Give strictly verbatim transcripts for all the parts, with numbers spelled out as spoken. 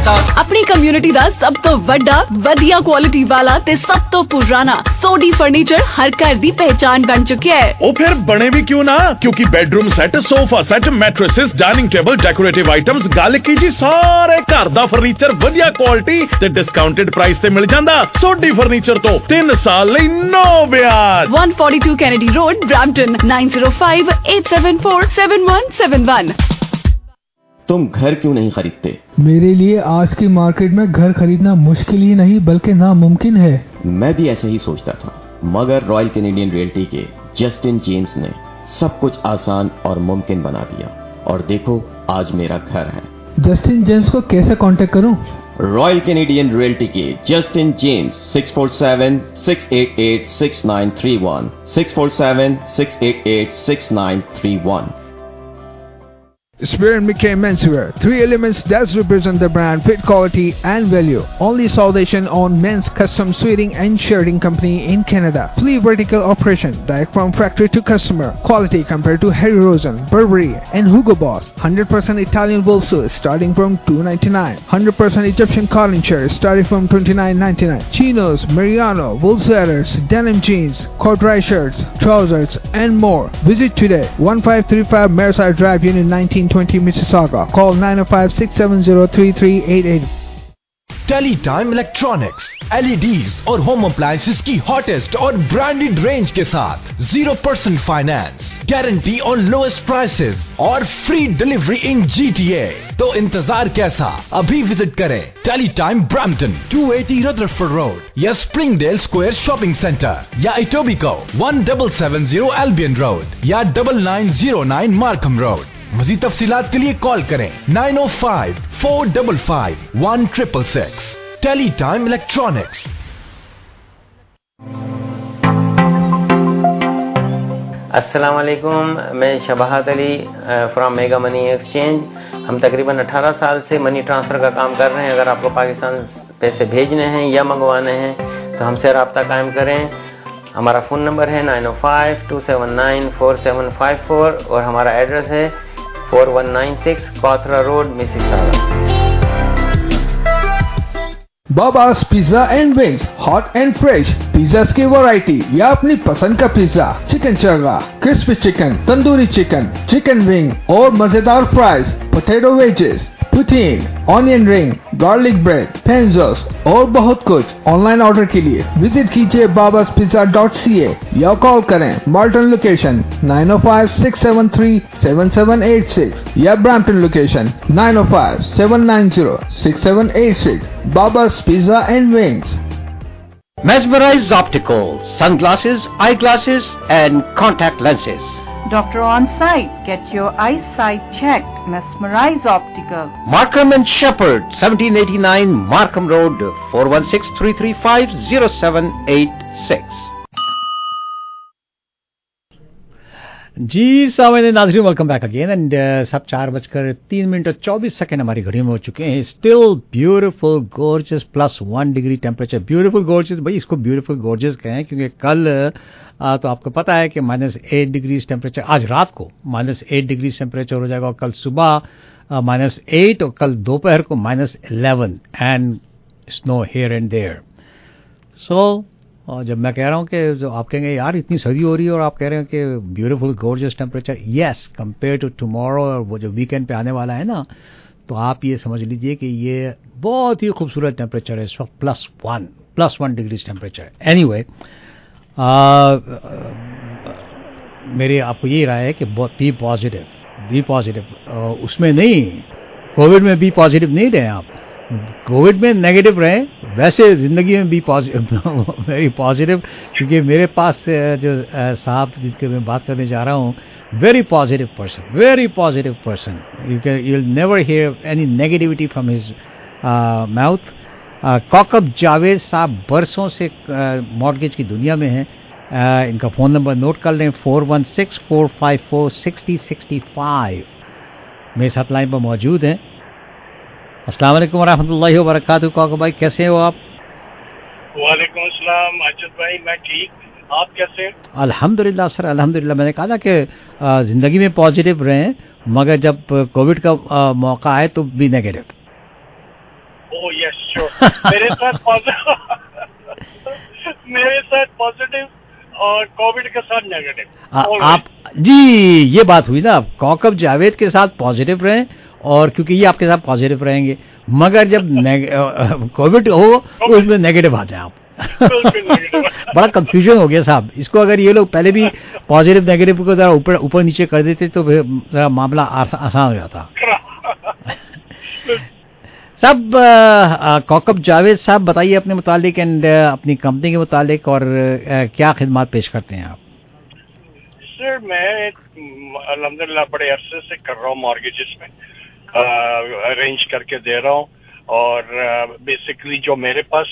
ਪਤਾ। ਆਪਣੀ ਕਮਿਊਨਿਟੀ ਦਾ ਸਭ ਤੋਂ ਵੱਡਾ ਵਧੀਆ ਕੁਆਲਿਟੀ ਵਾਲਾ ਤੇ ਸਭ ਤੋਂ ਪੁਰਾਣਾ ਸੋਢੀ ਫਰਨੀਚਰ ਹਰ ਘਰ ਦੀ ਪਹਿਚਾਨ ਬਣ ਚੁੱਕਿਆ ਹੈ। ਉਹ ਫਿਰ ਬਣੇ ਵੀ ਕਿਉਂ ਨਾ, ਕਿਉਂਕਿ bedroom set, sofa set, mattresses, dining table, decorative items, ਗੱਲ ਕੀ ਜੀ ਸਾਰੇ ਘਰ ਦਾ ਫਰਨੀਚਰ ਵਧੀਆ ਕੁਆਲਿਟੀ ਤੇ ਡਿਸਕਾਊਂਟਡ ਪ੍ਰਾਈਸ ਤੇ ਮਿਲ ਜਾਂਦਾ। ਸੋਢੀ ਫਰਨੀਚਰ ਤੋਂ ਤਿੰਨ ਸਾਲ ਲਈ ਨੋ ਵਿਆਜ। one forty-two Kennedy Road, Brampton, nine zero five eight seven four seven one seven one। तुम घर क्यों नहीं खरीदते? मेरे लिए आज की मार्केट में घर खरीदना मुश्किल ही नहीं बल्कि नामुमकिन है। मैं भी ऐसे ही सोचता था, मगर रॉयल कैनेडियन रियल्टी के जस्टिन जेम्स ने सब कुछ आसान और मुमकिन बना दिया और देखो आज मेरा घर है। जस्टिन जेम्स को कैसे कांटेक्ट करूं? रॉयल कैनेडियन रियल्टी के Justin James six four seven six eight eight six nine three one six four seven six eight eight six nine three one. Spear and McKay Menswear, three elements that represent the brand, fit, quality and value. Only Salvation on men's custom suiting and shirting company in Canada. Fully vertical operation, direct from factory to customer. Quality compared to Harry Rosen, Burberry and Hugo Boss. one hundred percent Italian wool suits starting from two ninety-nine. one hundred percent Egyptian cotton shirts starting from twenty-nine ninety-nine. Chinos, Mariano, wool sweaters, denim jeans, corduroy shirts, trousers and more. Visit today. fifteen thirty-five Merside Drive, Unit nineteen twenty Mississauga. Call nine oh five six seven zero three three eight eight. Teletime Electronics, LEDs और home appliances की hottest और branded range के साथ zero percent finance, guarantee on lowest prices और free delivery in GTA. तो इंतजार कैसा, अभी विजिट करें Teletime Brampton two eighty Rutherford Road या स्प्रिंगडेल स्क्वायर शॉपिंग सेंटर या Etobicoke one seven seven zero Albion Road या nine nine zero nine Markham Road. मज़ीद तफसीलात के लिए कॉल करें nine oh five four five five one six six six। Teletime Electronics. अस्सलाम वालेकुम, मैं Shabahat Ali from Mega Money Exchange. हम तकरीबन अठारह साल से मनी ट्रांसफ़र का काम कर रहे हैं। अगर आपको पाकिस्तान पैसे भेजने हैं या मंगवाने हैं तो हमसे रब्ता कायम करें। हमारा फ़ोन नंबर है nine oh five two seven nine four seven five four और हमारा एड्रेस है four one nine six Cawthra Road, Mississauga। Baba's Pizza and Wings, hot and fresh pizzas की वैरायटी या अपनी पसंद का pizza, chicken chargha, crispy chicken, tandoori chicken, chicken wing और मजेदार fries, potato wedges, poutine, onion ring, garlic bread, panzos और बहुत कुछ। ऑनलाइन ऑर्डर के लिए विजिट कीजिए बाबास पिज़्ज़ा डॉट सी ए या कॉल करें Malton location nine oh five six seven three seven seven eight six या Brampton location nine oh five seven nine zero six seven eight six। Baba's pizza and wings. Mesmerize Opticals, sunglasses, eyeglasses and contact lenses. Doctor on site. Get your eyesight checked. Mesmerize Optical. Markham and Shepherd, seventeen eighty-nine Markham Road, four one six three three five zero seven eight six. जी सामने नाज़रीन, welcome back again and सब चार बजकर तीन minute और चौबीस second हमारी घड़ी में हो चुके हैं। Still beautiful gorgeous, plus one degree temperature. Beautiful gorgeous, भाई इसको ब्यूटीफुल गॉर्जियस कहें क्योंकि कल आ, तो आपको पता है कि माइनस एट डिग्रीज टेम्परेचर, आज रात को माइनस एट डिग्रीज टेम्परेचर हो जाएगा और कल सुबह माइनस एट और कल दोपहर को minus eleven and snow here and there. So और जब मैं कह रहा हूँ कि जो आप कहेंगे यार इतनी सर्दी हो रही है और आप कह रहे हैं कि beautiful gorgeous temperature, yes compare to tomorrow और वो जो वीकेंड पे आने वाला है ना, तो आप ये समझ लीजिए कि ये बहुत ही खूबसूरत टेम्परेचर है इस वक्त, plus one plus one degrees temperature. Anyway, मेरी आपको यही राय है कि बी पॉजिटिव, बी पॉजिटिव। उसमें नहीं, कोविड में बी पॉजिटिव नहीं रहे आप, कोविड में नेगेटिव रहे, वैसे ज़िंदगी में भी पॉजिटिव, वेरी पॉजिटिव। क्योंकि मेरे पास जो साहब जिनके मैं बात करने जा रहा हूँ, very positive person, very positive person. You can you will never hear any negativity from his mouth. Kaukab Javed साहब बरसों से मॉर्गेज की दुनिया में हैं। uh, इनका फ़ोन नंबर नोट कर लें, four one six four five four sixty sixty five मेरे साथ लाइन पर मौजूद हैं। अस्सलाम वालेकुम वरहमतुल्लाहि वबरकातुहू। कौकब भाई कैसे हो आप? वालेकुम अस्सलाम अजद भाई, मैं ठीक, आप कैसे? अल्हम्दुलिल्लाह सर, अल्हम्दुलिल्लाह। मैंने कहा था कि ज़िंदगी में पॉजिटिव रहें, मगर जब कोविड का आ, मौका आए तो भी नेगेटिव। शो। मेरे साथ मेरे साथ पॉजिटिव और कोविड के साथ नेगेटिव। आप जी, ये बात हुई ना, कौकब जावेद के साथ पॉजिटिव रहे और क्योंकि ये आपके साथ पॉजिटिव रहेंगे, मगर जब कोविड हो तो उसमें नेगेटिव आ जाए आप। बड़ा कंफ्यूजन हो गया साहब। इसको अगर ये लोग पहले भी पॉजिटिव नेगेटिव को जरा ऊपर ऊपर नीचे कर देते तो जरा मामला आसान हो जाता। साहब, कौकब जावेद साहब, बताइए अपने मुतालिक एंड अपनी कंपनी के मुतालिक और क्या खिदमत पेश करते हैं आप? सर, मैं अल्हम्दुलिल्लाह बड़े अरसे से कर रहा हूँ मॉर्गेजेस में, अरेंज करके दे रहा हूँ। और बेसिकली uh, जो मेरे पास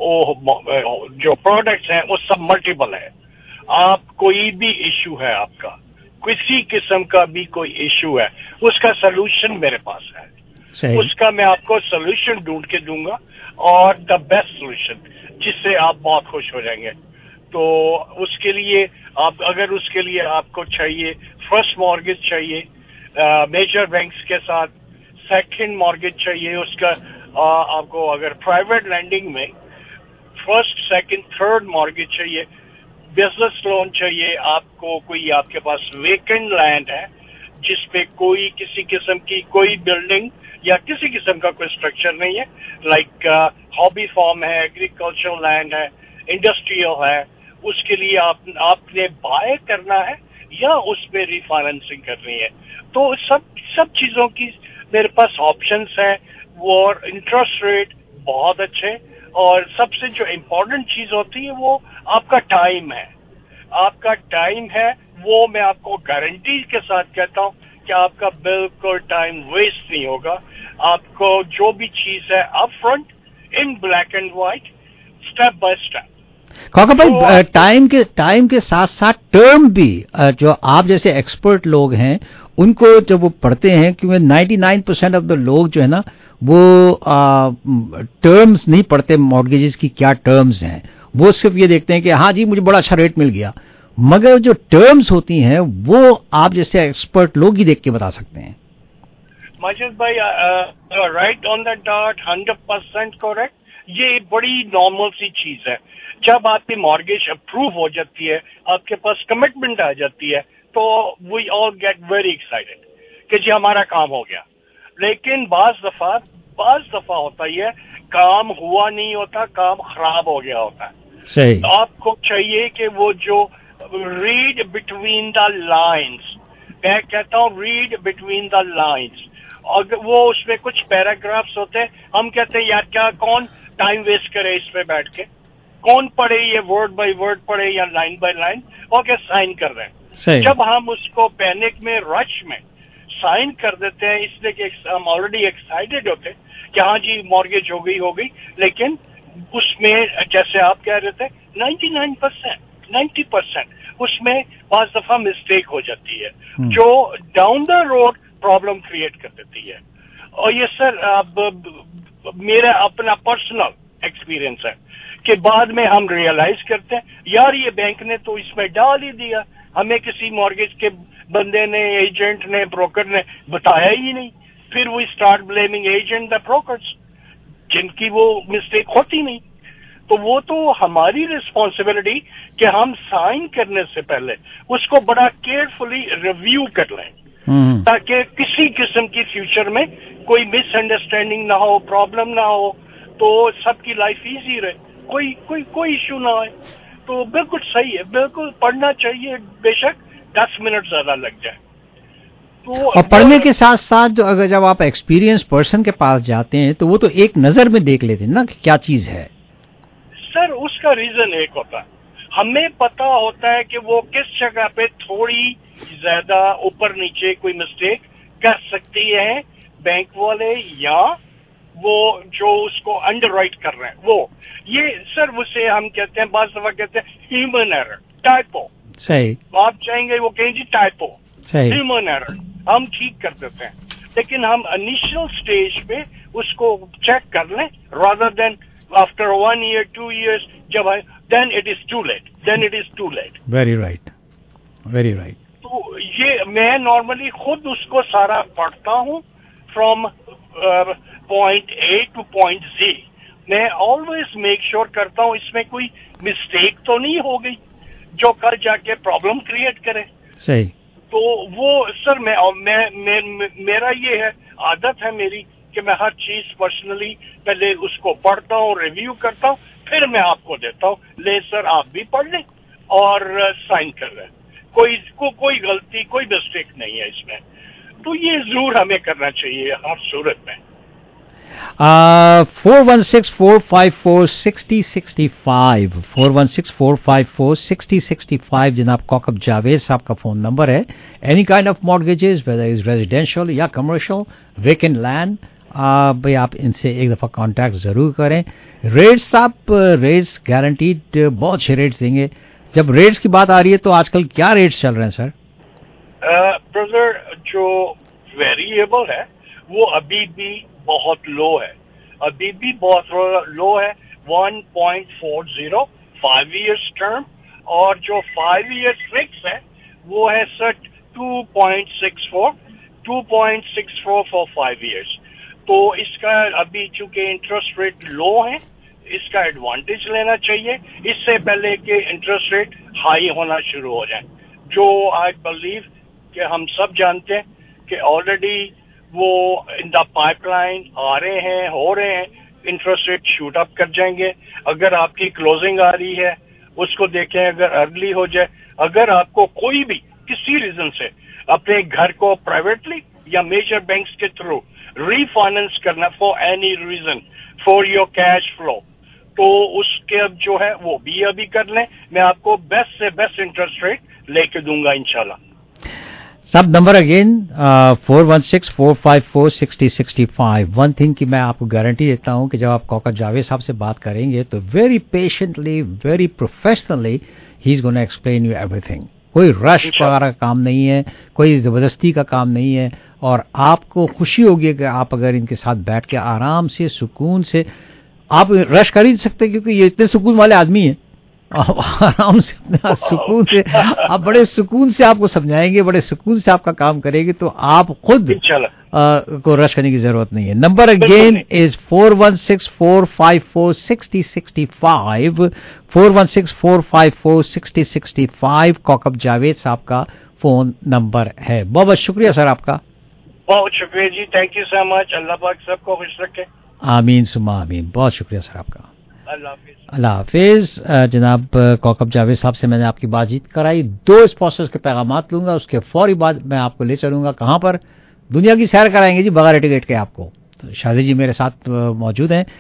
वो जो प्रोडक्ट्स हैं वो सब मल्टीपल है। आप कोई भी इशू है, आपका किसी किस्म का भी कोई इशू है, उसका सलूशन मेरे पास है। उसका मैं आपको सलूशन ढूंढ के दूंगा और द बेस्ट सलूशन, जिससे आप बहुत खुश हो जाएंगे। तो उसके लिए आप अगर उसके लिए आपको चाहिए फर्स्ट मॉर्गेज चाहिए मेजर बैंक्स के साथ, सेकंड मॉर्गेज चाहिए उसका आ, आपको अगर प्राइवेट लैंडिंग में फर्स्ट सेकंड थर्ड मॉर्गेज चाहिए, बिजनेस लोन चाहिए आपको, कोई आपके पास वेकेंट लैंड है जिसपे कोई किसी किस्म की कोई बिल्डिंग या किसी किस्म का कोई स्ट्रक्चर नहीं है, लाइक हॉबी फार्म है, एग्रीकल्चरल लैंड है, इंडस्ट्रियल है, उसके लिए आप आपने बाय करना है या उस पे रिफाइनेंसिंग करनी है। तो सब सब चीजों की मेरे पास ऑप्शंस हैं, वो और इंटरेस्ट रेट बहुत अच्छे, और सबसे जो इम्पोर्टेंट चीज होती है वो आपका टाइम है। आपका टाइम है वो मैं आपको गारंटी के साथ कहता हूँ कि आपका बिल्कुल टाइम वेस्ट नहीं होगा। आपको जो भी चीज है up front in black and white, step by step. Kaukab भाई, टाइम के टाइम के साथ साथ टर्म भी, जो आप जैसे एक्सपर्ट लोग हैं उनको जब वो पढ़ते हैं, क्योंकि निन्यानवे परसेंट ऑफ द लोग जो है ना वो टर्म्स नहीं पढ़ते, मॉर्गेजेस की क्या टर्म्स हैं, वो सिर्फ ये देखते हैं कि हाँ जी मुझे बड़ा अच्छा रेट मिल गया, मगर जो टर्म्स होती हैं वो आप जैसे एक्सपर्ट लोग ही देख के बता सकते हैं। माजिद भाई, right on the dot, hundred percent correct. ये बड़ी नॉर्मल सी चीज है। जब आपकी मॉर्गेज अप्रूव हो जाती है, आपके पास कमिटमेंट आ जाती है, तो we all get very excited कि जी हमारा काम हो गया। लेकिन बाज दफा बाज दफा होता ही है काम हुआ नहीं होता, काम खराब हो गया होता है। सही। तो आपको चाहिए कि वो जो रीड बिटवीन द लाइन्स, मैं कहता हूँ रीड बिटवीन द लाइन्स, और वो उसमें कुछ पैराग्राफ्स होते हैं, हम कहते हैं यार क्या कौन टाइम वेस्ट करे इस पे बैठ के, कौन पढ़े ये वर्ड बाय वर्ड पढ़े या line by line, okay sign कर रहे हैं। जब हम उसको पैनिक में रश में साइन कर देते हैं इसलिए कि हम ऑलरेडी एक्साइटेड होते कि हाँ जी मॉर्गेज हो गई हो गई, लेकिन उसमें जैसे आप कह रहे थे निन्यानवे परसेंट नब्बे परसेंट उसमें पांच दफा मिस्टेक हो जाती है जो down the road problem create कर देती है। और ये सर अब मेरा अपना पर्सनल एक्सपीरियंस है कि बाद में हम रियलाइज करते हैं यार ये बैंक ने तो इसमें डाल ही दिया, हमें किसी मॉर्गेज के बंदे ने, एजेंट ने, ब्रोकर ने बताया ही नहीं। फिर we start blaming agent the brokers जिनकी वो मिस्टेक होती नहीं। तो वो तो हमारी रिस्पॉन्सिबिलिटी कि हम साइन करने से पहले उसको बड़ा केयरफुली रिव्यू कर लें ताकि किसी किस्म की फ्यूचर में कोई मिसअंडरस्टैंडिंग ना हो, प्रॉब्लम ना हो, तो सबकी लाइफ इजी रहे, कोई कोई कोई इशू ना आए। तो बिल्कुल सही है, बिल्कुल पढ़ना चाहिए, बेशक दस मिनट ज्यादा लग जाए। तो और पढ़ने के साथ साथ जो अगर जब आप एक्सपीरियंस पर्सन के पास जाते हैं तो वो तो एक नजर में देख लेते हैं ना कि क्या चीज है। सर उसका रीजन एक होता है, हमें पता होता है कि वो किस जगह पे थोड़ी ज्यादा ऊपर नीचे कोई मिस्टेक कर सकती है बैंक वाले या वो जो उसको अंडरराइट कर रहे हैं वो। ये सर उसे हम कहते हैं, बात दफा कहते हैं ह्यूमन एरर, टाइपो। सही। आप चाहेंगे वो कहें जी टाइपो, ह्यूमन एरर, हम ठीक कर देते हैं। लेकिन हम इनिशियल स्टेज पे उसको चेक कर लें rather than after one year two years जब then it is too late then it is too late. Very right, very right. तो ये मैं नॉर्मली खुद उसको सारा पढ़ता हूँ from point A to point G, मैं ऑलवेज मेक श्योर करता हूँ इसमें कोई मिस्टेक तो नहीं हो गई जो कल जाके प्रॉब्लम क्रिएट करे। सही। तो वो सर मैं, मैं, मैं मेरा ये है, आदत है मेरी कि मैं हर चीज पर्सनली पहले उसको पढ़ता हूँ, रिव्यू करता हूँ, फिर मैं आपको देता हूँ, ले सर आप भी पढ़ लें और साइन कर लें। कोई को कोई गलती कोई मिस्टेक नहीं है इसमें, तो ये जरूर हमें करना चाहिए हर सूरत में। Four one six four five four sixty sixty five four one six four five four sixty sixty five जनाब कौकब जावेद साहब का फोन नंबर है। Any kind of mortgages whether is residential या कमर्शियल, वेकेंट लैंड, भाई आप इनसे एक दफ़ा कांटेक्ट ज़रूर करें। रेट्स आप रेट्स गारंटीड बहुत अच्छे रेट्स देंगे। जब रेट्स की बात आ रही है तो आजकल क्या रेट्स चल रहे हैं सर? ब्रदर uh, जो वेरिएबल है वो अभी भी बहुत लो है, अभी भी बहुत लो है, one point four zero five years term, और जो फाइव ईयर्स फिक्स है वो है sir two point six four two point six four for five years. तो इसका अभी चूंकि इंटरेस्ट रेट लो है, इसका एडवांटेज लेना चाहिए इससे पहले कि इंटरेस्ट रेट हाई होना शुरू हो जाए, जो आई बिलीव कि हम सब जानते हैं कि ऑलरेडी वो इन द पाइपलाइन आ रहे हैं, हो रहे हैं, इंटरेस्ट रेट शूट अप कर जाएंगे। अगर आपकी क्लोजिंग आ रही है उसको देखें, अगर अर्ली हो जाए, अगर आपको कोई भी किसी रीजन से अपने घर को प्राइवेटली या मेजर बैंक्स के थ्रू रीफाइनेंस करना for any reason for your cash flow, तो उसके अब जो है वो भी अभी कर लें, मैं आपको बेस्ट से बेस्ट इंटरेस्ट रेट लेके दूंगा इंशाल्लाह। सब number again four one six four five four sixty sixty five. One thing कि मैं आपको गारंटी देता हूं कि जब आप कौकब जावेद साहब से बात करेंगे तो very patiently, very professionally he is gonna explain you everything. कोई रश वगैरह का काम नहीं है, कोई जबरदस्ती का काम नहीं है, और आपको खुशी होगी कि आप अगर इनके साथ बैठ के आराम से सुकून से, आप रश कर ही नहीं सकते क्योंकि ये इतने सुकून वाले आदमी हैं, आप आराम से अपने सुकून से, आप बड़े सुकून से आपको समझाएंगे, बड़े सुकून से आपका काम करेंगे, तो आप खुद आ, को रश करने की जरूरत नहीं है। Number again is four one six four five four sixty sixty five four one six four five four sixty sixty five Kaukab Javed साहब का फोन नंबर है। बहुत बहुत शुक्रिया सर आपका। बहुत शुक्रिया जी, thank you so much. Allah पाक सबको खुश रखे। आमीन सुमा आमीन। बहुत शुक्रिया सर आपका। अल्लाह हाफिज। अल्लाह हाफिज। जनाब कौकब जावेद साहब से मैंने आपकी बातचीत कराई। दो स्पॉन्सर्स के पैगामात लूंगा, उसके फौरी बाद मैं आपको ले चलूंगा कहाँ पर, दुनिया की सैर कराएंगे जी बगैर टिकट के आपको। तो शादी जी मेरे साथ मौजूद हैं।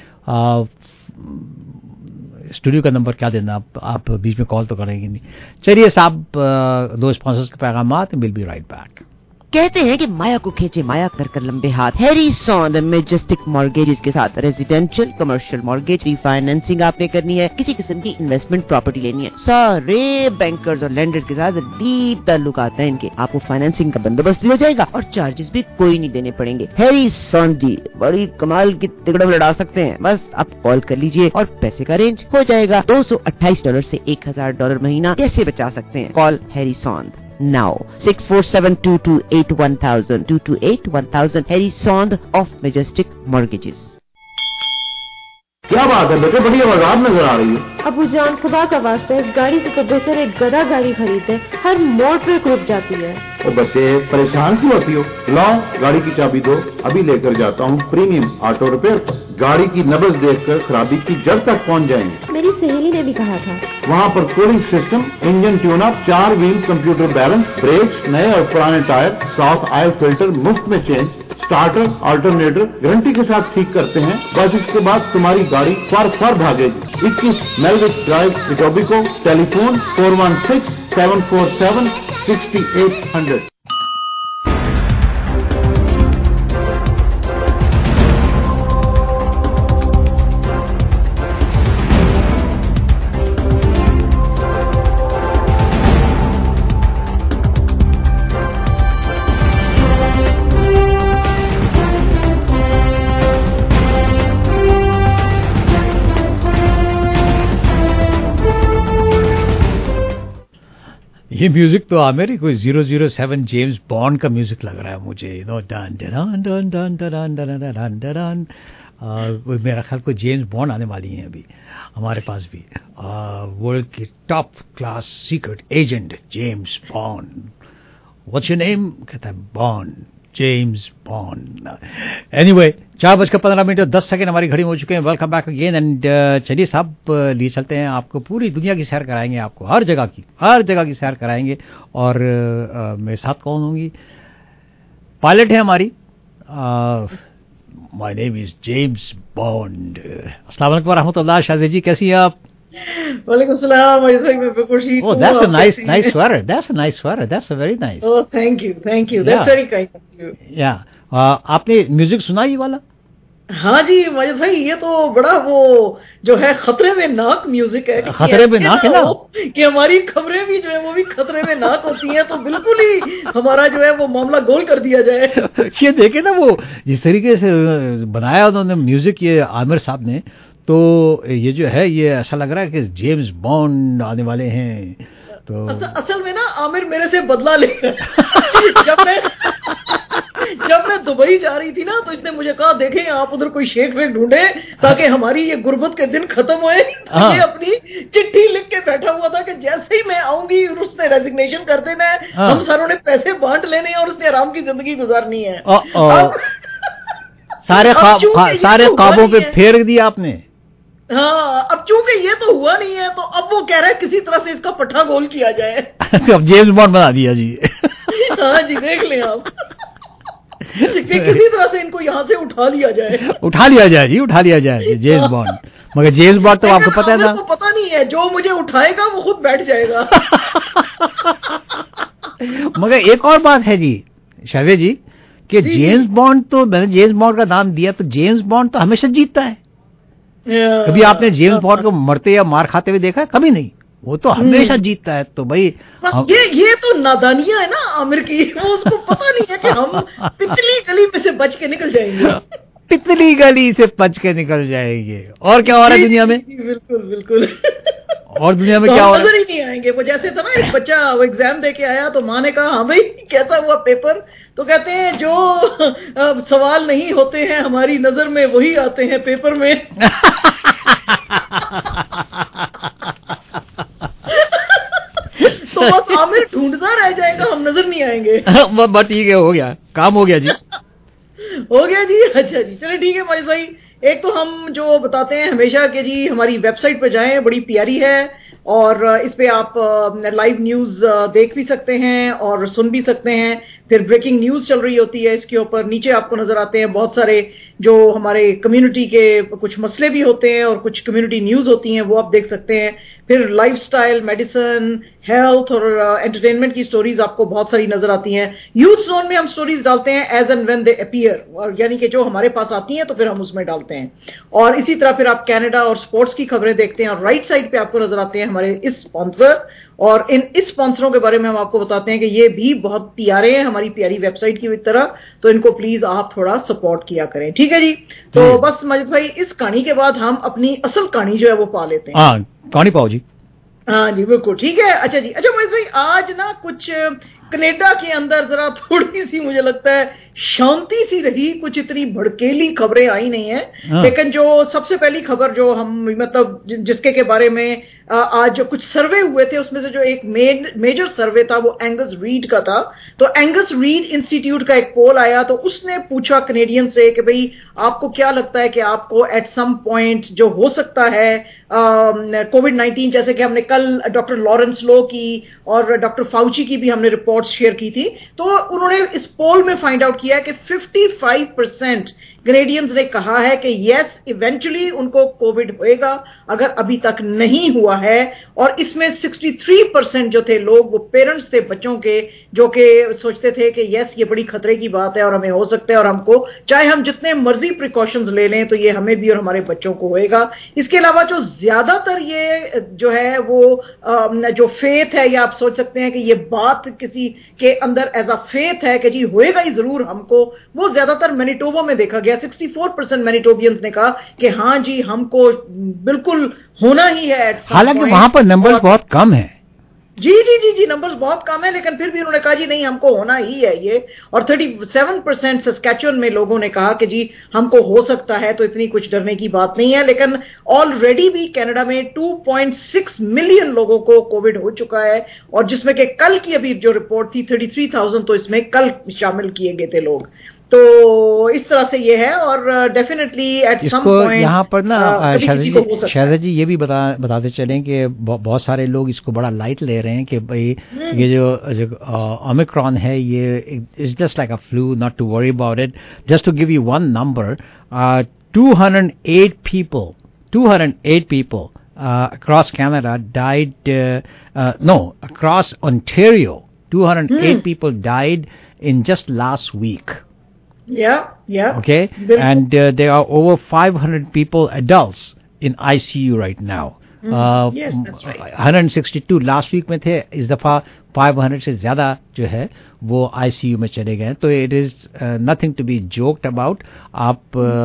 स्टूडियो का नंबर क्या देना, आप, आप बीच में कॉल तो करेंगे नहीं। चलिए साहब, दो स्पॉन्सर्स के पैगामात, विल बी राइट बैक। कहते हैं कि माया को खींचे माया कर कर लंबे हाथ। हैरी सॉन्द मैजेस्टिक मॉर्गेजेस के साथ रेजिडेंशियल, कमर्शियल मॉर्गेज, रीफाइनेंसिंग आपने करनी है, किसी किस्म की इन्वेस्टमेंट प्रॉपर्टी लेनी है, सारे बैंकर्स और लैंडर्स के साथ डीप ताल्लुकात हैं इनके। आपको फाइनेंसिंग का बंदोबस्त भी हो जाएगा और चार्जेस भी कोई नहीं देने पड़ेंगे। हैरी सॉन्द जी बड़ी कमाल की तिकड़म लड़ा सकते हैं, बस आप कॉल कर लीजिए और पैसे का अरेंज हो जाएगा। दो सौ अट्ठाईस डॉलर से एक हजार डॉलर महीना कैसे बचा सकते हैं? Call Harry Sondh now six four seven two two eight one thousand two two eight one thousand Harry Sond of Majestic Mortgages। क्या बात है बेटे, बड़ी आवाज़ नजर आ रही है। अबू जान खुदा का वास्ता है, इस गाड़ी से तो बेहतर एक गधा गाड़ी खरीदे, हर मोड़ पे रुक जाती है। ओ बच्चे परेशान क्यों होती हो? लाओ गाड़ी की चाबी दो, अभी लेकर जाता हूँ प्रीमियम ऑटो रिपेयर पर। गाड़ी की नब्ज देखकर खराबी की जड़ तक पहुँच जाएंगे। मेरी सहेली ने भी कहा था। वहाँ पर cooling system, engine tune up, चार व्हील कंप्यूटर बैलेंस, ब्रेक्स नए और पुराने टायर, साउथ ऑयल फिल्टर मुफ्त में चेंज, स्टार्टर अल्टरनेटर गारंटी के साथ ठीक करते हैं। बस इसके बाद तुम्हारी गाड़ी फर फर भागेगी। इक्कीस Melvich drive Etobicoke, telephone four one six seven four seven sixty eight hundred. ये म्यूजिक तो आमिर कोई zero zero seven James Bond का म्यूजिक लग रहा है मुझे, यू नो, डन डन डन डन डन डन डन डन। मेरा ख्याल को जेम्स बॉन्ड आने वाली हैं अभी हमारे पास भी, वर्ल्ड की top class secret agent James Bond. What's your name? कहता है बॉन्ड, जेम्स बॉन्ड. एनीवे, चार बजकर पंद्रह मिनट और दस सेकंड हमारी घड़ी में हो चुके हैं. Welcome back again. एंड चलिए साहब, लिए चलते हैं, आपको पूरी दुनिया की सैर कराएंगे, आपको हर जगह की हर जगह की सैर कराएंगे. और uh, मेरे साथ कौन होंगी? पायलट है हमारी, my name is James Bond. अस्सलाम वालेकुम रहमतुल्लाह. शादी जी कैसी हैं आप? वालेकुम सलाम. मैं बिल्कुल ठीक हूं. Oh, that's a nice nice sweater. That's a nice sweater. That's a very nice. Oh, thank you, thank you. That's very kind of you. Yeah. uh, आपने म्यूजिक सुना ये वाला? हाँ जी माजिद भाई, ये तो बड़ा वो जो है खतरे में नाक म्यूजिक है. खतरे में नाक है ना कि हमारी खबरें भी जो है वो भी खतरे में नाक होती हैं, तो बिल्कुल ही हमारा जो है वो मामला गोल कर दिया जाए. ये देखे ना, वो जिस तरीके से बनाया उन्होंने म्यूजिक ये आमिर साहब ने, तो ये जो है ये ऐसा लग रहा है कि जेम्स बॉन्ड आने वाले हैं. तो असल, असल में ना आमिर मेरे से बदला ले जब मैं जब मैं दुबई जा रही थी ना, तो इसने मुझे कहा देखें आप उधर कोई शेख वेख ढूंढे ताकि हमारी ये गुर्बत के दिन खत्म होए. तो ये अपनी चिट्ठी लिख के बैठा हुआ था कि जैसे ही मैं आऊंगी उसने रेजिग्नेशन कर देना है, हम सारों ने पैसे बांट लेने हैं और उसने आराम की जिंदगी गुजारनी है. अब सारे ख्वाब सारे ख्वाबों पे फेर दिया आपने. हाँ, अब चूंकि ये तो हुआ नहीं है, तो अब वो कह रहा है किसी तरह से इसका पट्टा गोल किया जाए. अब जेम्स बॉन्ड बना दिया जी. हाँ जी, देख लें आप कि किसी तरह से इनको यहाँ से उठा लिया जाए. उठा लिया जाए जी, उठा लिया जाए जेम्स बॉन्ड. मगर जेम्स बॉन्ड तो आपको पता है ना, पता नहीं है, जो मुझे उठाएगा वो खुद बैठ जाएगा. मगर एक और बात है जी शावे जी, कि जेम्स बॉन्ड, तो मैंने जेम्स बॉन्ड का नाम दिया, तो जेम्स बॉन्ड तो हमेशा जीतता है. कभी आपने जेम्स बॉन्ड को मरते या मार खाते हुए देखा है? कभी नहीं. वो तो हमेशा जीतता है. तो भाई बस हम... ये ये तो नादानियां है ना आमिर की, वो उसको पता नहीं है कि हम पिछली गली में से बच के निकल जाएंगे. पिछली गली से बच के निकल जाएंगे. और क्या हो रहा है दुनिया में? बिल्कुल बिल्कुल. और दुनिया में तो क्या हो रहा है? नजर ही नहीं आएंगे. वो जैसे था ना, एक बच्चा वो एग्जाम दे के आया, तो माँ ने कहा हाँ भाई कैसा हुआ पेपर? तो कहते हैं जो सवाल नहीं होते हैं हमारी नजर में वही आते हैं पेपर में. तो बस आमिर ढूंढता रह जाएगा, हम नजर नहीं आएंगे. बस ठीक है, हो गया काम, हो गया जी. हो गया जी. अच्छा जी, चलिए ठीक है माजिद भाई. एक तो हम जो बताते हैं हमेशा कि जी हमारी वेबसाइट पर जाएं, बड़ी प्यारी है, और इस पे आप लाइव न्यूज देख भी सकते हैं और सुन भी सकते हैं. फिर ब्रेकिंग न्यूज चल रही होती है इसके ऊपर. नीचे आपको नजर आते हैं बहुत सारे जो हमारे कम्युनिटी के कुछ मसले भी होते हैं और कुछ कम्युनिटी न्यूज होती हैं, वो आप देख सकते हैं. फिर लाइफस्टाइल, मेडिसिन, हेल्थ और एंटरटेनमेंट की स्टोरीज आपको बहुत सारी नजर आती हैं. यूथ जोन में हम स्टोरीज डालते हैं as and when they appear, और यानी कि जो हमारे पास आती हैं तो फिर हम उसमें डालते हैं. और इसी तरह फिर आप कनाडा और स्पोर्ट्स की खबरें देखते हैं. और राइट साइड पे आपको नजर आते हैं हमारे इस स्पॉन्सर, और इन इस स्पॉन्सरों के बारे में हम आपको बताते हैं कि ये भी बहुत प्यारे हैं हमारी प्यारी वेबसाइट की तरह, तो इनको प्लीज आप थोड़ा सपोर्ट किया करें. ठीक है जी. तो बस माजिद भाई, इस कहानी के बाद हम अपनी असल कहानी जो है वो पा लेते हैं. हाँ, कहानी पाओ जी. हाँ जी बिल्कुल ठीक है. अच्छा जी. अच्छा माजिद भाई, आज ना कुछ कनाडा के अंदर जरा थोड़ी सी मुझे लगता है शांति सी रही, कुछ इतनी भड़केली खबरें आई नहीं है. हाँ. लेकिन जो सबसे पहली खबर जो हम मतलब जिसके के बारे में आज जो कुछ सर्वे हुए थे, उसमें से जो एक मेन मेजर सर्वे था वो एंगस रीड का था. तो एंगस रीड इंस्टीट्यूट का एक पोल आया, तो उसने पूछा कनेडियन से कि भाई आपको क्या लगता है कि आपको एट सम पॉइंट जो हो सकता है कोविड नाइन्टीन, जैसे कि हमने कल डॉक्टर लॉरेंस लो की और डॉक्टर फाउची की भी हमने रिपोर्ट शेयर की थी, तो उन्होंने इस पोल में फाइंड आउट किया कि पचपन परसेंट कैनेडियंस ने कहा है कि यस इवेंचुअली उनको कोविड होएगा अगर अभी तक नहीं हुआ है. और इसमें तिरसठ परसेंट जो थे लोग वो पेरेंट्स थे बच्चों के, जो कि सोचते थे कि यस ये बड़ी खतरे की बात है और हमें हो सकता है और हमको चाहे हम जितने मर्जी प्रिकॉशंस ले लें तो ये हमें भी और हमारे बच्चों को होएगा. इसके अलावा जो ज्यादातर ये जो है वो जो फेथ है, या आप सोच सकते हैं कि ये बात किसी के अंदर एज अ फेथ है कि जी होएगा ही जरूर हमको, वो ज्यादातर मैनिटोबा में देखा गया. चौंसठ परसेंट मैनिटोबियंस ने कहा कि हाँ जी हमको बिल्कुल होना ही है. हालांकि वहां पर नंबर्स बहुत कम है, जी जी जी जी नंबर्स बहुत कम है, लेकिन फिर भी उन्होंने कहा जी नहीं हमको होना ही है ये। और सैंतीस परसेंट सस्कैचुअन में लोगों ने कहा कि जी हमको हो सकता है, तो इतनी कुछ डरने की बात नहीं है। लेकिन ऑलरेडी भी कनाडा में दो पॉइंट छह मिलियन लोगों को कोविड हो चुका है, और जिसमें कि कल की अभी जो रिपोर्ट थी तैंतीस हज़ार, तो इसमें कल शामिल किए गए थे लोग। तो इस तरह से ये है, और डेफिनेटली एट सम पॉइंट यहाँ पर ना शायद जी ये भी बता बताते चलें कि बहुत सारे लोग इसको बड़ा लाइट ले रहे हैं कि भाई ये जो ओमिक्रॉन है ये is just like a flu, not to worry about it. Just to give you one number, two hundred eight people two hundred eight people across Canada died, uh, uh, no, across Ontario, two hundred eight hmm. people died in just last week. Yeah, yeah. Okay, They're... and uh, there are over five hundred people, adults, in I C U right now. Mm-hmm. uh, yes, that's right. one hundred sixty-two last week में थे, इस दफा पाँच सौ से ज्यादा जो है वो I C U में चले गए। तो it is uh, nothing to be joked about. आप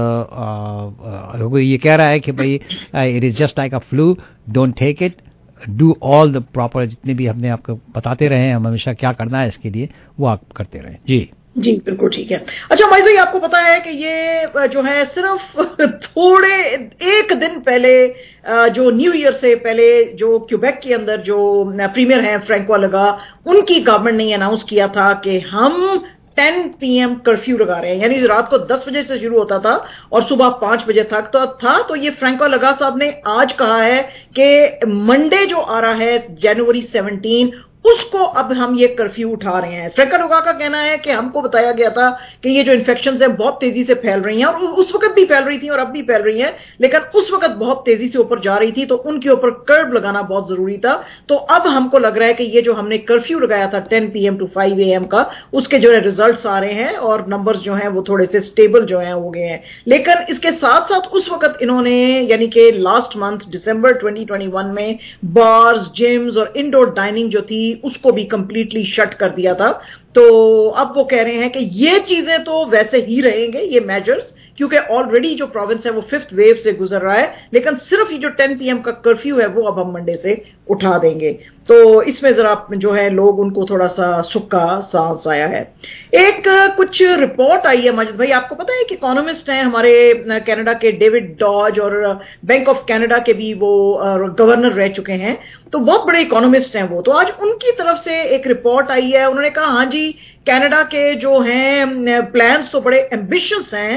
uh, uh, ये कह रहा है कि भाई uh, it is just like a flu, don't take it. Do all the proper, जितने भी हमने आपको बताते रहे हैं हम हमेशा क्या करना है इसके लिए, वो आप करते रहें। जी जी बिल्कुल ठीक है। अच्छा माइज भाई, आपको पता है कि ये जो है सिर्फ थोड़े एक दिन पहले, जो न्यू ईयर से पहले जो क्यूबेक के अंदर जो प्रीमियर हैं फ्रैंको लगा, उनकी गवर्नमेंट ने अनाउंस किया था कि हम टेन पी एम कर्फ्यू लगा रहे हैं, यानी रात को दस बजे से शुरू होता था और सुबह पांच बजे तक तो था। तो ये फ्रैंको लगा साहब ने आज कहा है कि मंडे जो आ रहा है जनवरी सेवनटीन, उसको अब हम ये कर्फ्यू उठा रहे हैं। फ्रैंको लगा का कहना है कि हमको बताया गया था कि ये जो इन्फेक्शंस हैं बहुत तेजी से फैल रही हैं, और उस वक्त भी फैल रही थी और अब भी फैल रही हैं, लेकिन उस वक्त बहुत तेजी से ऊपर जा रही थी, तो उनके ऊपर कर्व लगाना बहुत जरूरी था। तो अब हमको लग रहा है कि ये जो हमने कर्फ्यू लगाया था ten P M to five A M का, उसके जो है रिजल्ट्स आ रहे हैं और नंबर्स जो हैं वो थोड़े से स्टेबल जो हैं हो गए हैं। लेकिन इसके साथ साथ उस वक्त इन्होंने, यानी कि लास्ट मंथ दिसंबर ट्वेंटी ट्वेंटी वन में बार्स, जिम्स और इंडोर डाइनिंग जो थी उसको भी कंप्लीटली शट कर दिया था। तो अब वो कह रहे हैं कि ये चीजें तो वैसे ही रहेंगे, ये मेजर्स, क्योंकि ऑलरेडी जो प्रोविंस है वो फिफ्थ वेव से गुजर रहा है, लेकिन सिर्फ ये जो टेन पी एम का कर्फ्यू है वो अब हम मंडे से उठा देंगे। तो इसमें जरा जो है लोग उनको थोड़ा सा सुख का सांस आया है। एक कुछ रिपोर्ट आई है माजिद भाई, आपको पता है कि इकोनॉमिस्ट हैं हमारे कनाडा के डेविड डॉज, और बैंक ऑफ कनाडा के भी वो गवर्नर रह चुके हैं, तो बहुत बड़े इकोनॉमिस्ट हैं वो। तो आज उनकी तरफ से एक रिपोर्ट आई है, उन्होंने कहा हाँ जी कनाडा के जो हैं प्लान्स तो बड़े एम्बिशियस हैं,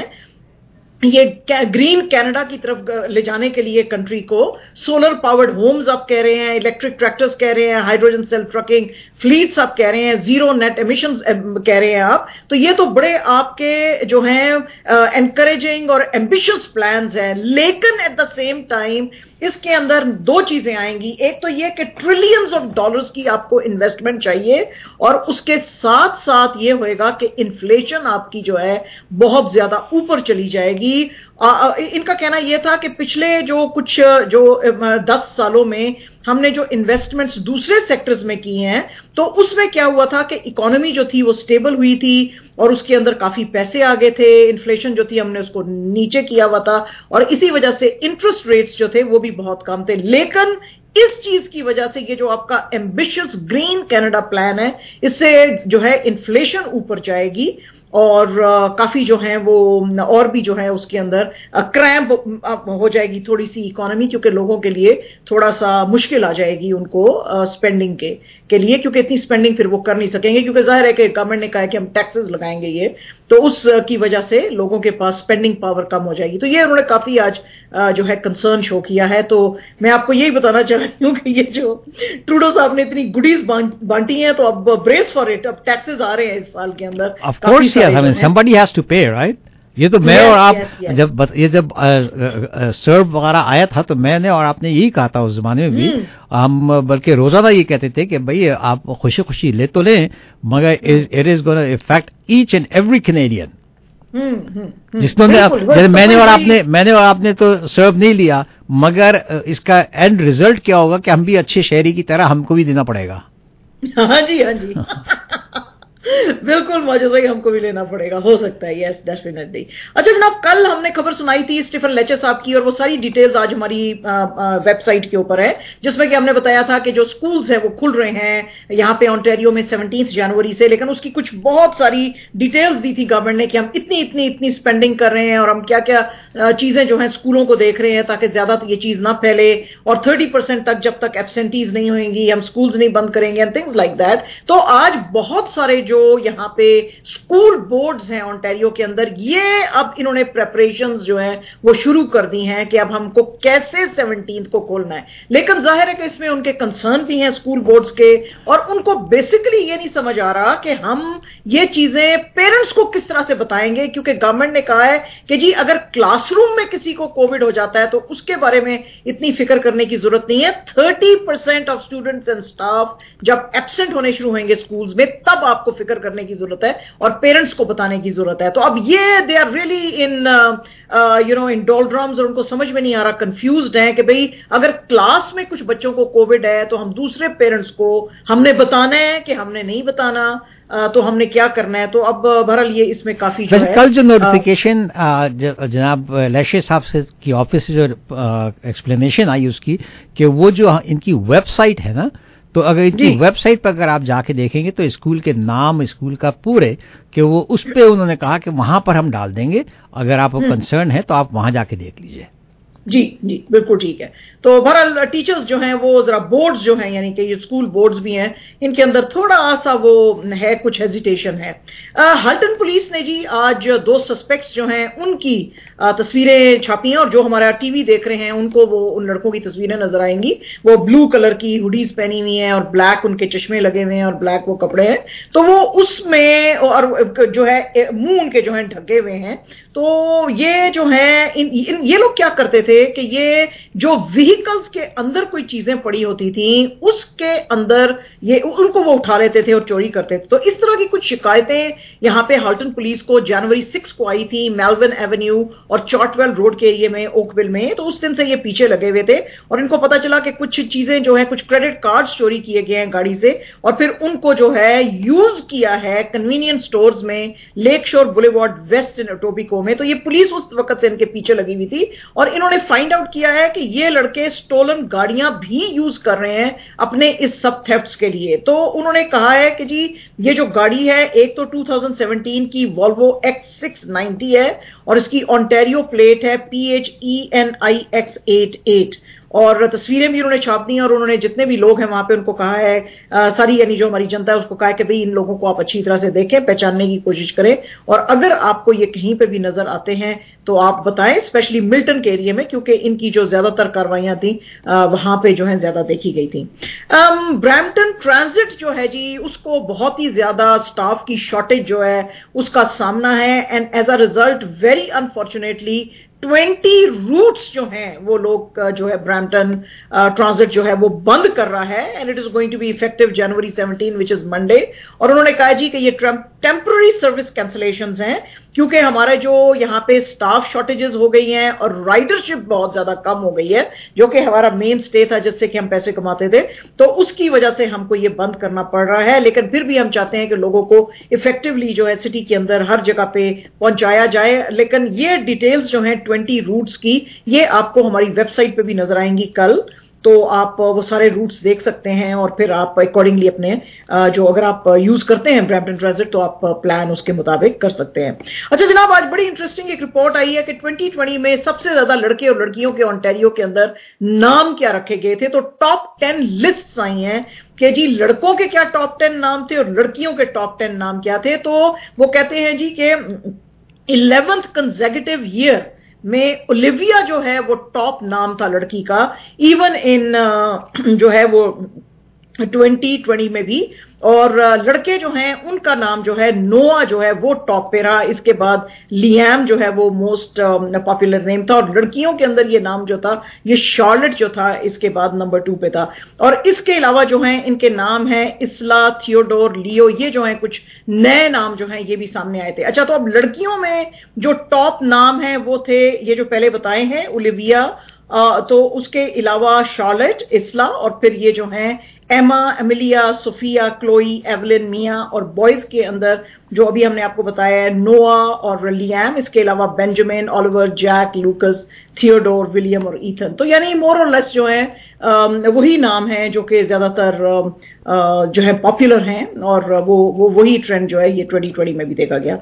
ये ग्रीन कनाडा की तरफ ले जाने के लिए कंट्री को। सोलर पावर्ड होम्स आप कह रहे हैं, इलेक्ट्रिक ट्रैक्टर्स कह रहे हैं, हाइड्रोजन सेल्फ ट्रकिंग फ्लीट्स आप कह रहे हैं, जीरो नेट एमिशंस कह रहे हैं आप। तो ये तो बड़े आपके जो हैं एनकरेजिंग और एम्बिशियस प्लान्स हैं, लेकिन एट द सेम टाइम इसके अंदर दो चीजें आएंगी। एक तो ये कि ट्रिलियंस ऑफ डॉलर्स की आपको इन्वेस्टमेंट चाहिए, और उसके साथ साथ ये होएगा कि इन्फ्लेशन आपकी जो है बहुत ज्यादा ऊपर चली जाएगी। आ, आ, इनका कहना यह था कि पिछले जो कुछ जो दस सालों में हमने जो इन्वेस्टमेंट्स दूसरे सेक्टर्स में की हैं, तो उसमें क्या हुआ था कि इकोनॉमी जो थी वो स्टेबल हुई थी और उसके अंदर काफी पैसे आ गए थे, इन्फ्लेशन जो थी हमने उसको नीचे किया हुआ था, और इसी वजह से इंटरेस्ट रेट्स जो थे वो भी बहुत कम थे। लेकिन इस चीज की वजह से ये जो आपका एम्बिशियस ग्रीन कनाडा प्लान है, इससे जो है इन्फ्लेशन ऊपर जाएगी और uh, काफी जो है वो और भी जो है उसके अंदर क्रैम्प uh, हो जाएगी थोड़ी सी इकोनॉमी, क्योंकि लोगों के लिए थोड़ा सा मुश्किल आ जाएगी उनको स्पेंडिंग uh, के के लिए, क्योंकि इतनी स्पेंडिंग फिर वो कर नहीं सकेंगे, क्योंकि जाहिर है कि गवर्नमेंट ने कहा है कि हम टैक्सेस लगाएंगे ये, तो उस uh, की वजह से लोगों के पास स्पेंडिंग पावर कम हो जाएगी। तो ये उन्होंने काफी आज uh, जो है कंसर्न शो किया है। तो मैं आपको यही बताना चाह रही हूँ कि ये जो ट्रूडो साहब ने इतनी गुडीज बांटी हैं, तो अब ब्रेस फॉर इट, अब टैक्सेस आ रहे हैं इस साल के अंदर। Yes, I mean somebody has to pay, right? ये तो मैं yes, और आप yes, yes. जब ये जब सर्व वगैरह आया था तो मैंने और आपने यही कहा था उस जमाने में भी, hmm. हम बल्कि रोजाना ये कहते थे कि भाई आप खुशी खुशी ले तो लें, मगर it is gonna affect each and every Canadian. जिसने जैसे मैंने और आपने मैंने और आपने तो सर्व नहीं लिया, मगर इसका एंड रिजल्ट क्या होगा कि हम भी अच्छे शहरी की तरह हमको भी देना पड़ेगा। हाँ जी हाँ जी बिल्कुल मौजूद भाई, हमको भी लेना पड़ेगा, हो सकता है, यस डेफिनेटली। अच्छा जनाब, कल हमने खबर सुनाई थी स्टीफन लेचर साहब की, और वो सारी डिटेल्स आज हमारी वेबसाइट के ऊपर है, जिसमें कि हमने बताया था कि जो स्कूल्स हैं वो खुल रहे हैं यहाँ पे ऑन्टेरियो में सेवनटीन्थ जनवरी से, लेकिन उसकी कुछ बहुत सारी डिटेल्स दी थी गवर्नमेंट ने कि हम इतनी इतनी इतनी स्पेंडिंग कर रहे हैं और हम क्या क्या चीजें जो है स्कूलों को देख रहे हैं ताकि ज्यादा ये चीज ना फैले, और थर्टी परसेंट तक जब तक एब्सेंटीज नहीं होंगी हम स्कूल्स नहीं बंद करेंगे एंड थिंग्स लाइक दैट। तो आज बहुत सारे जो यहाँ पे स्कूल बोर्ड्स हैं ओंटारियो के अंदर, ये अब इन्होंने प्रेपरेशंस जो हैं वो शुरू कर दी हैं कि अब हमको कैसे सेवनटीन्थ को खोलना है। लेकिन जाहिर है कि इसमें उनके कंसर्न भी हैं स्कूल बोर्ड्स के, और उनको बेसिकली ये नहीं समझ आ रहा कि हम ये चीजें पेरेंट्स को किस तरह से बताएंगे, क्योंकि गवर्नमेंट ने कहा है कि जी अगर क्लासरूम में किसी को कोविड हो जाता है तो उसके बारे में इतनी फिक्र करने की जरूरत नहीं है, thirty percent of students and staff जब एब्सेंट होने शुरू होंगे स्कूल्स में तब आपको फिक्र करने की जरूरत है और पेरेंट्स को बताने की जरूरत है। तो अब ये they are really in you know in doldrums, और उनको समझ में नहीं आ रहा, कंफ्यूज्ड है कि भाई अगर क्लास में कुछ बच्चों को कोविड है तो हम दूसरे पेरेंट्स को हमने बताना है कि हमने नहीं बताना, uh, तो हमने क्या करना है। तो अब बहरहाल ये इसमें काफी जो है, कल जो नोटिफिकेशन जनाब लेशे साहब से की ऑफिस से जो एक्सप्लेनेशन आई उसकी कि वो जो इनकी वेबसाइट है ना, तो अगर इनकी वेबसाइट पर अगर आप जाके देखेंगे तो स्कूल के नाम, स्कूल का पूरे कि वो उस पे उन्होंने कहा कि वहां पर हम डाल देंगे, अगर आपको कंसर्न है तो आप वहां जाके देख लीजिए। जी जी बिल्कुल ठीक है। तो बहरहाल टीचर्स जो हैं वो जरा बोर्ड्स जो हैं यानी कि ये स्कूल बोर्ड्स भी हैं, इनके अंदर थोड़ा सा वो है, कुछ हेजिटेशन है। हल्टन पुलिस ने जी आज दो सस्पेक्ट्स जो हैं उनकी आ, तस्वीरें छापी हैं, और जो हमारा टीवी देख रहे हैं उनको वो उन लड़कों की तस्वीरें नजर आएंगी। वो ब्लू कलर की हुडीज पहनी हुई हैं और ब्लैक उनके चश्मे लगे हुए हैं और ब्लैक वो कपड़े हैं, तो वो उसमें और जो है मुंह उनके जो है ढके हुए हैं। तो ये जो है इन, इन, ये लोग क्या करते थे कि ये जो व्हीकल्स के अंदर कोई चीजें पड़ी होती थी उसके अंदर ये उनको वो उठा लेते थे और चोरी करते थे। तो इस तरह की कुछ शिकायतें यहां पे हल्टन पुलिस को जनवरी सिक्स को आई थी, मेलविन एवेन्यू और चॉटवेल रोड के एरिया में, ओकविल में। तो उस दिन से ये पीछे लगे हुए थे और इनको पता चला कि कुछ चीजें जो है, कुछ क्रेडिट कार्ड्स चोरी किए गए हैं गाड़ी से, और फिर उनको जो है यूज किया है कन्वीनियंस स्टोर्स में, Lake Shore Boulevard West Etobicoke में। तो ये पुलिस उस वक्त से इनके पीछे लगी हुई थी और इन्होंने फाइंड आउट किया है कि ये लड़के स्टोलन गाड़ियां भी यूज कर रहे हैं अपने इस सब थेफ्ट्स के लिए। तो उन्होंने कहा है कि जी ये जो गाड़ी है, एक तो टू थाउजेंड सेवनटीन की वॉल्वो एक्स सिक्स नाइंटी है और इसकी ओंटारियो प्लेट है P H E N I X eight eight, और तस्वीरें भी उन्होंने छाप दी। और उन्होंने जितने भी लोग हैं वहां पे उनको कहा है, आ, सारी यानी जो हमारी जनता है उसको कहा है कि भाई इन लोगों को आप अच्छी तरह से देखें, पहचानने की कोशिश करें, और अगर आपको ये कहीं पे भी नजर आते हैं तो आप बताएं, स्पेशली मिल्टन के एरिया में, क्योंकि इनकी जो ज्यादातर कार्रवाइयां थी आ, वहां पे जो है ज्यादा देखी गई थी। ब्रैम्पटन ट्रांजिट जो है जी उसको बहुत ही ज्यादा स्टाफ की शॉर्टेज जो है उसका सामना है, and as a result very unfortunately twenty routes जो हैं वो लोग जो है ब्रैम्पटन ट्रांजिट जो है वो बंद कर रहा है, and it is going to be effective January seventeen which is Monday. और उन्होंने कहा जी कि ये टेम्पररी सर्विस कैंसलेशंस हैं, क्योंकि हमारे जो यहाँ पे स्टाफ शॉर्टेजेस हो गई हैं और राइडरशिप बहुत ज्यादा कम हो गई है, जो कि हमारा मेन स्टे था जिससे कि हम पैसे कमाते थे, तो उसकी वजह से हमको ये बंद करना पड़ रहा है। लेकिन फिर भी हम चाहते हैं कि लोगों को इफेक्टिवली जो है सिटी के अंदर हर जगह पे पहुंचाया जाए। लेकिन ये डिटेल्स जो हैं ट्वेंटी रूट्स की, ये आपको हमारी वेबसाइट पे भी नजर आएंगी कल, तो आप वो सारे रूट्स देख सकते हैं और फिर आप अकॉर्डिंगली अपने जो अगर आप यूज करते हैं ब्रैम्पटन ट्रांजिट तो आप प्लान उसके मुताबिक कर सकते हैं। अच्छा जनाब, आज बड़ी इंटरेस्टिंग एक रिपोर्ट आई है कि ट्वेंटी ट्वेंटी में सबसे ज्यादा लड़के और लड़कियों के ओंटारियो के अंदर नाम क्या रखे गए थे। तो टॉप टेन लिस्ट आई हैं कि जी लड़कों के क्या टॉप टेन नाम थे और लड़कियों के टॉप टेन नाम क्या थे। तो वो कहते हैं जी कि इलेवेंथ कंसेक्यूटिव ईयर में ओलिविया जो है वो टॉप नाम था लड़की का, इवन इन जो है वो ट्वेंटी ट्वेंटी में भी। और लड़के जो हैं उनका नाम जो है नोआ जो है वो टॉप पे रहा, इसके बाद लियाम जो है वो मोस्ट पॉपुलर नेम था, और लड़कियों के अंदर ये नाम जो था ये शार्लेट जो था इसके बाद नंबर टू पे था। और इसके अलावा जो हैं इनके नाम है इसला, थियोडोर, लियो, ये जो हैं कुछ नए नाम जो हैं ये भी सामने आए थे। अच्छा, तो अब लड़कियों में जो टॉप नाम है वो थे ये जो पहले बताए हैं, ओलिविया, तो उसके अलावा शार्लेट, इस्ला और फिर ये जो हैं Emma, Emilia, Sophia, Chloe, Evelyn, Mia और बॉयज के अंदर जो अभी हमने आपको बताया है नोआ और लियाम, इसके अलावा Benjamin, Oliver, Jack, Lucas, Theodore, William और ईथन। तो यानी मोर और लेस जो है वही नाम है जो कि ज्यादातर जो है पॉपुलर हैं और वो वो वही ट्रेंड जो है ये ट्वेंटी ट्वेंटी में भी देखा गया।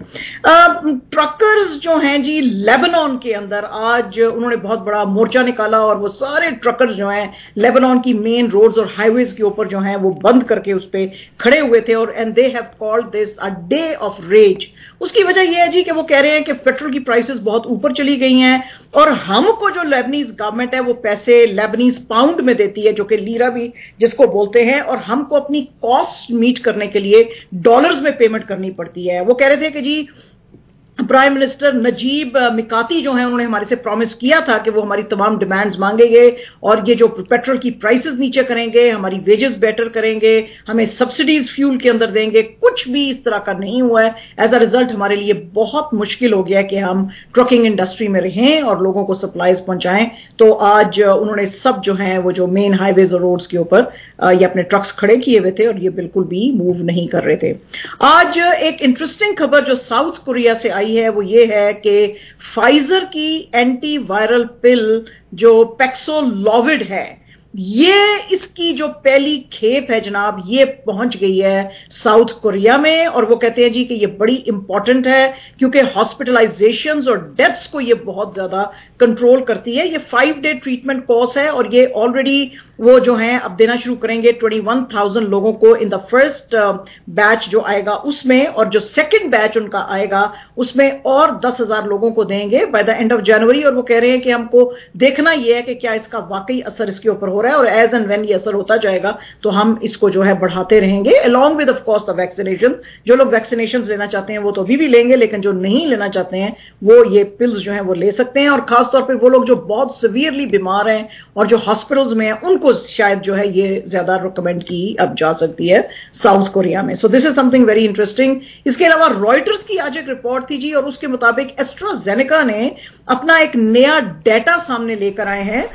ट्रकर्स जो हैं जी लेबनान के अंदर आज उन्होंने बहुत बड़ा मोर्चा निकाला और वो सारे ट्रकर्स जो हैं लेबनान की मेन रोड्स और हाईवेज के ऊपर जो हैं वो बंद करके उस पे खड़े हुए थे और and they have called this a day of rage. उसकी वजह यह है जी कि वो कह रहे हैं कि पेट्रोल की प्राइसेस बहुत ऊपर चली गई हैं और हमको जो लेबनीज गवर्नमेंट है वो पैसे लेबनीज पाउंड में देती है जो कि लीरा भी जिसको बोलते हैं और हमको अपनी कॉस्ट मीट करने के लिए डॉलर्स में पेमेंट करनी पड़ती है। वो कह रहे थे कि जी प्राइम मिनिस्टर नजीब मिकाती जो हैं उन्होंने हमारे से प्रॉमिस किया था कि वो हमारी तमाम डिमांड्स मांगेंगे और ये जो पेट्रोल की प्राइसेस नीचे करेंगे, हमारी वेजेस बेटर करेंगे, हमें सब्सिडीज फ्यूल के अंदर देंगे। कुछ भी इस तरह का नहीं हुआ है। एज अ रिजल्ट हमारे लिए बहुत मुश्किल हो गया है कि हम ट्रकिंग इंडस्ट्री में रहें और लोगों को सप्लाईज पहुंचाएं। तो आज उन्होंने सब जो हैं वो जो मेन हाईवेज और रोड्स के ऊपर ये अपने ट्रक्स खड़े किए हुए थे और ये बिल्कुल भी मूव नहीं कर रहे थे। आज एक इंटरेस्टिंग खबर जो साउथ कोरिया से आई है वो ये है कि फाइजर की एंटी वायरल पिल जो पैक्सोलोविड है ये इसकी जो पहली खेप है जनाब ये पहुंच गई है साउथ कोरिया में और वो कहते हैं जी कि ये बड़ी इंपॉर्टेंट है क्योंकि हॉस्पिटलाइजेशंस और डेथ्स को ये बहुत ज्यादा कंट्रोल करती है। ये फाइव डे ट्रीटमेंट कोर्स है और ये ऑलरेडी वो जो हैं अब देना शुरू करेंगे इक्कीस हज़ार लोगों को इन द फर्स्ट बैच जो आएगा उसमें और जो सेकंड बैच उनका आएगा उसमें और दस हजार लोगों को देंगे by the end of January. और वो कह रहे हैं कि हमको देखना यह है कि क्या इसका वाकई असर इसके ऊपर हो रहा है और एज एंड व्हेन ये असर होता जाएगा तो हम इसको जो है बढ़ाते रहेंगे along with of course the vaccination. जो लोग वैक्सीनेशन लेना चाहते हैं वो तो अभी भी लेंगे लेकिन जो नहीं लेना चाहते हैं वो ये पिल्स जो है वो ले सकते हैं और खासतौर पर वो लोग जो बहुत सीवियरली बीमार हैं और जो हॉस्पिटल्स में हैं उनको शायद जो है ये ज्यादा रिकमेंड की अब जा सकती है साउथ कोरिया में। So this is something very interesting. इसके अलावा रॉयटर्स की आज एक रिपोर्ट थी जी और उसके मुताबिक एस्ट्राजेनेका ने अपना एक नया डेटा सामने लेकर आए हैं।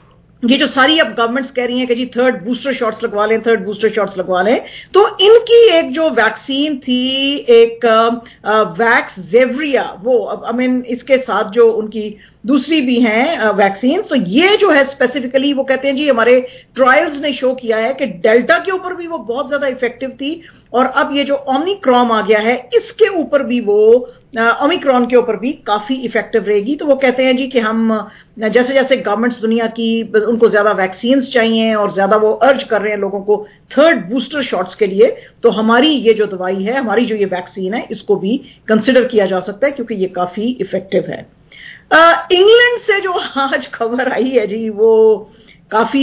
ये जो सारी अब गवर्नमेंट्स कह रही हैं कि जी थर्ड बूस्टर शॉट्स लगवा लें थर्ड बूस्टर शॉट्स लगवा लें तो इनकी एक जो वैक्सीन थी एक वैक्स जेवरिया वो आई मीन इसके साथ जो उनकी दूसरी भी हैं वैक्सीन तो ये जो है स्पेसिफिकली वो कहते हैं जी हमारे ट्रायल्स ने शो किया है कि डेल्टा के ऊपर भी वो बहुत ज्यादा इफेक्टिव थी और अब ये जो ओमिक्रॉन आ गया है इसके ऊपर भी वो ओमिक्रॉन के ऊपर भी काफी इफेक्टिव रहेगी। तो वो कहते हैं जी कि हम जैसे जैसे गवर्नमेंट्स दुनिया की उनको ज्यादा वैक्सीन चाहिए और ज्यादा वो अर्ज कर रहे हैं लोगों को थर्ड बूस्टर शॉट्स के लिए तो हमारी ये जो दवाई है हमारी जो ये वैक्सीन है इसको भी कंसिडर किया जा सकता है क्योंकि ये काफी इफेक्टिव है। इंग्लैंड uh, से जो आज खबर आई है जी वो काफी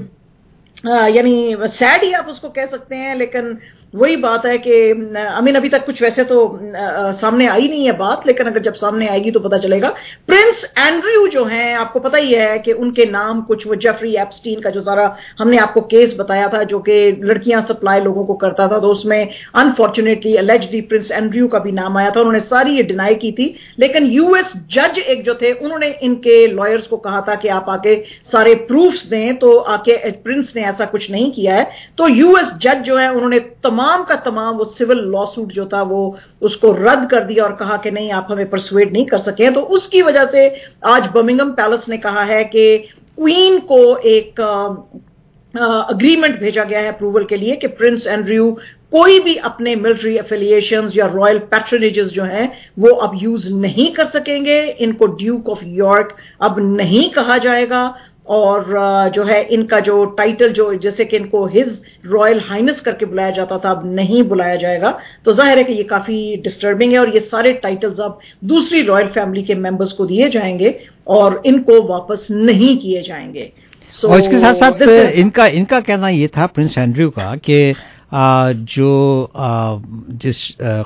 uh, यानी सैड ही आप उसको कह सकते हैं लेकिन वही बात है कि आई मीन अभी तक कुछ वैसे तो आ, सामने आई नहीं है बात लेकिन अगर जब सामने आएगी तो पता चलेगा। प्रिंस एंड्रयू जो हैं आपको पता ही है कि उनके नाम कुछ वो जेफरी एप्स्टीन का जो सारा हमने आपको केस बताया था जो कि लड़कियां सप्लाई लोगों को करता था तो उसमें अनफॉर्चुनेटली अलेज्डली प्रिंस एंड्रयू का भी नाम आया था। उन्होंने सारी ये डिनाई की थी लेकिन यूएस जज एक जो थे उन्होंने इनके लॉयर्स को कहा था कि आप आके सारे प्रूफ्स दें तो आके प्रिंस ने ऐसा कुछ नहीं किया है। तो यूएस जज जो है उन्होंने तमाम का तमाम वो सिविल लॉ सूट जो था वो उसको रद्द कर दिया और कहा कि नहीं आप हमें परसुएड नहीं कर सके। तो उसकी वजह से आज बर्मिंघम पैलेस ने कहा है कि क्वीन को एक अग्रीमेंट भेजा गया है अप्रूवल के लिए कि प्रिंस एंड्रयू कोई भी अपने मिलिट्री एफिलिएशंस या रॉयल पैट्रोनेजेस जो हैं वो अब यूज नहीं कर सकेंगे। इनको ड्यूक ऑफ यॉर्क अब नहीं कहा जाएगा और जो है इनका जो टाइटल जो जैसे कि इनको हिज रॉयल हाइनेस करके बुलाया जाता था अब नहीं बुलाया जाएगा। तो जाहिर है कि ये काफी डिस्टर्बिंग है और ये सारे टाइटल्स अब दूसरी रॉयल फैमिली के मेंबर्स को दिए जाएंगे और इनको वापस नहीं किए जाएंगे। so, और इसके साथ साथ इनका इनका कहना ये था प्रिंस एंड्रयू का कि जो आ, जिस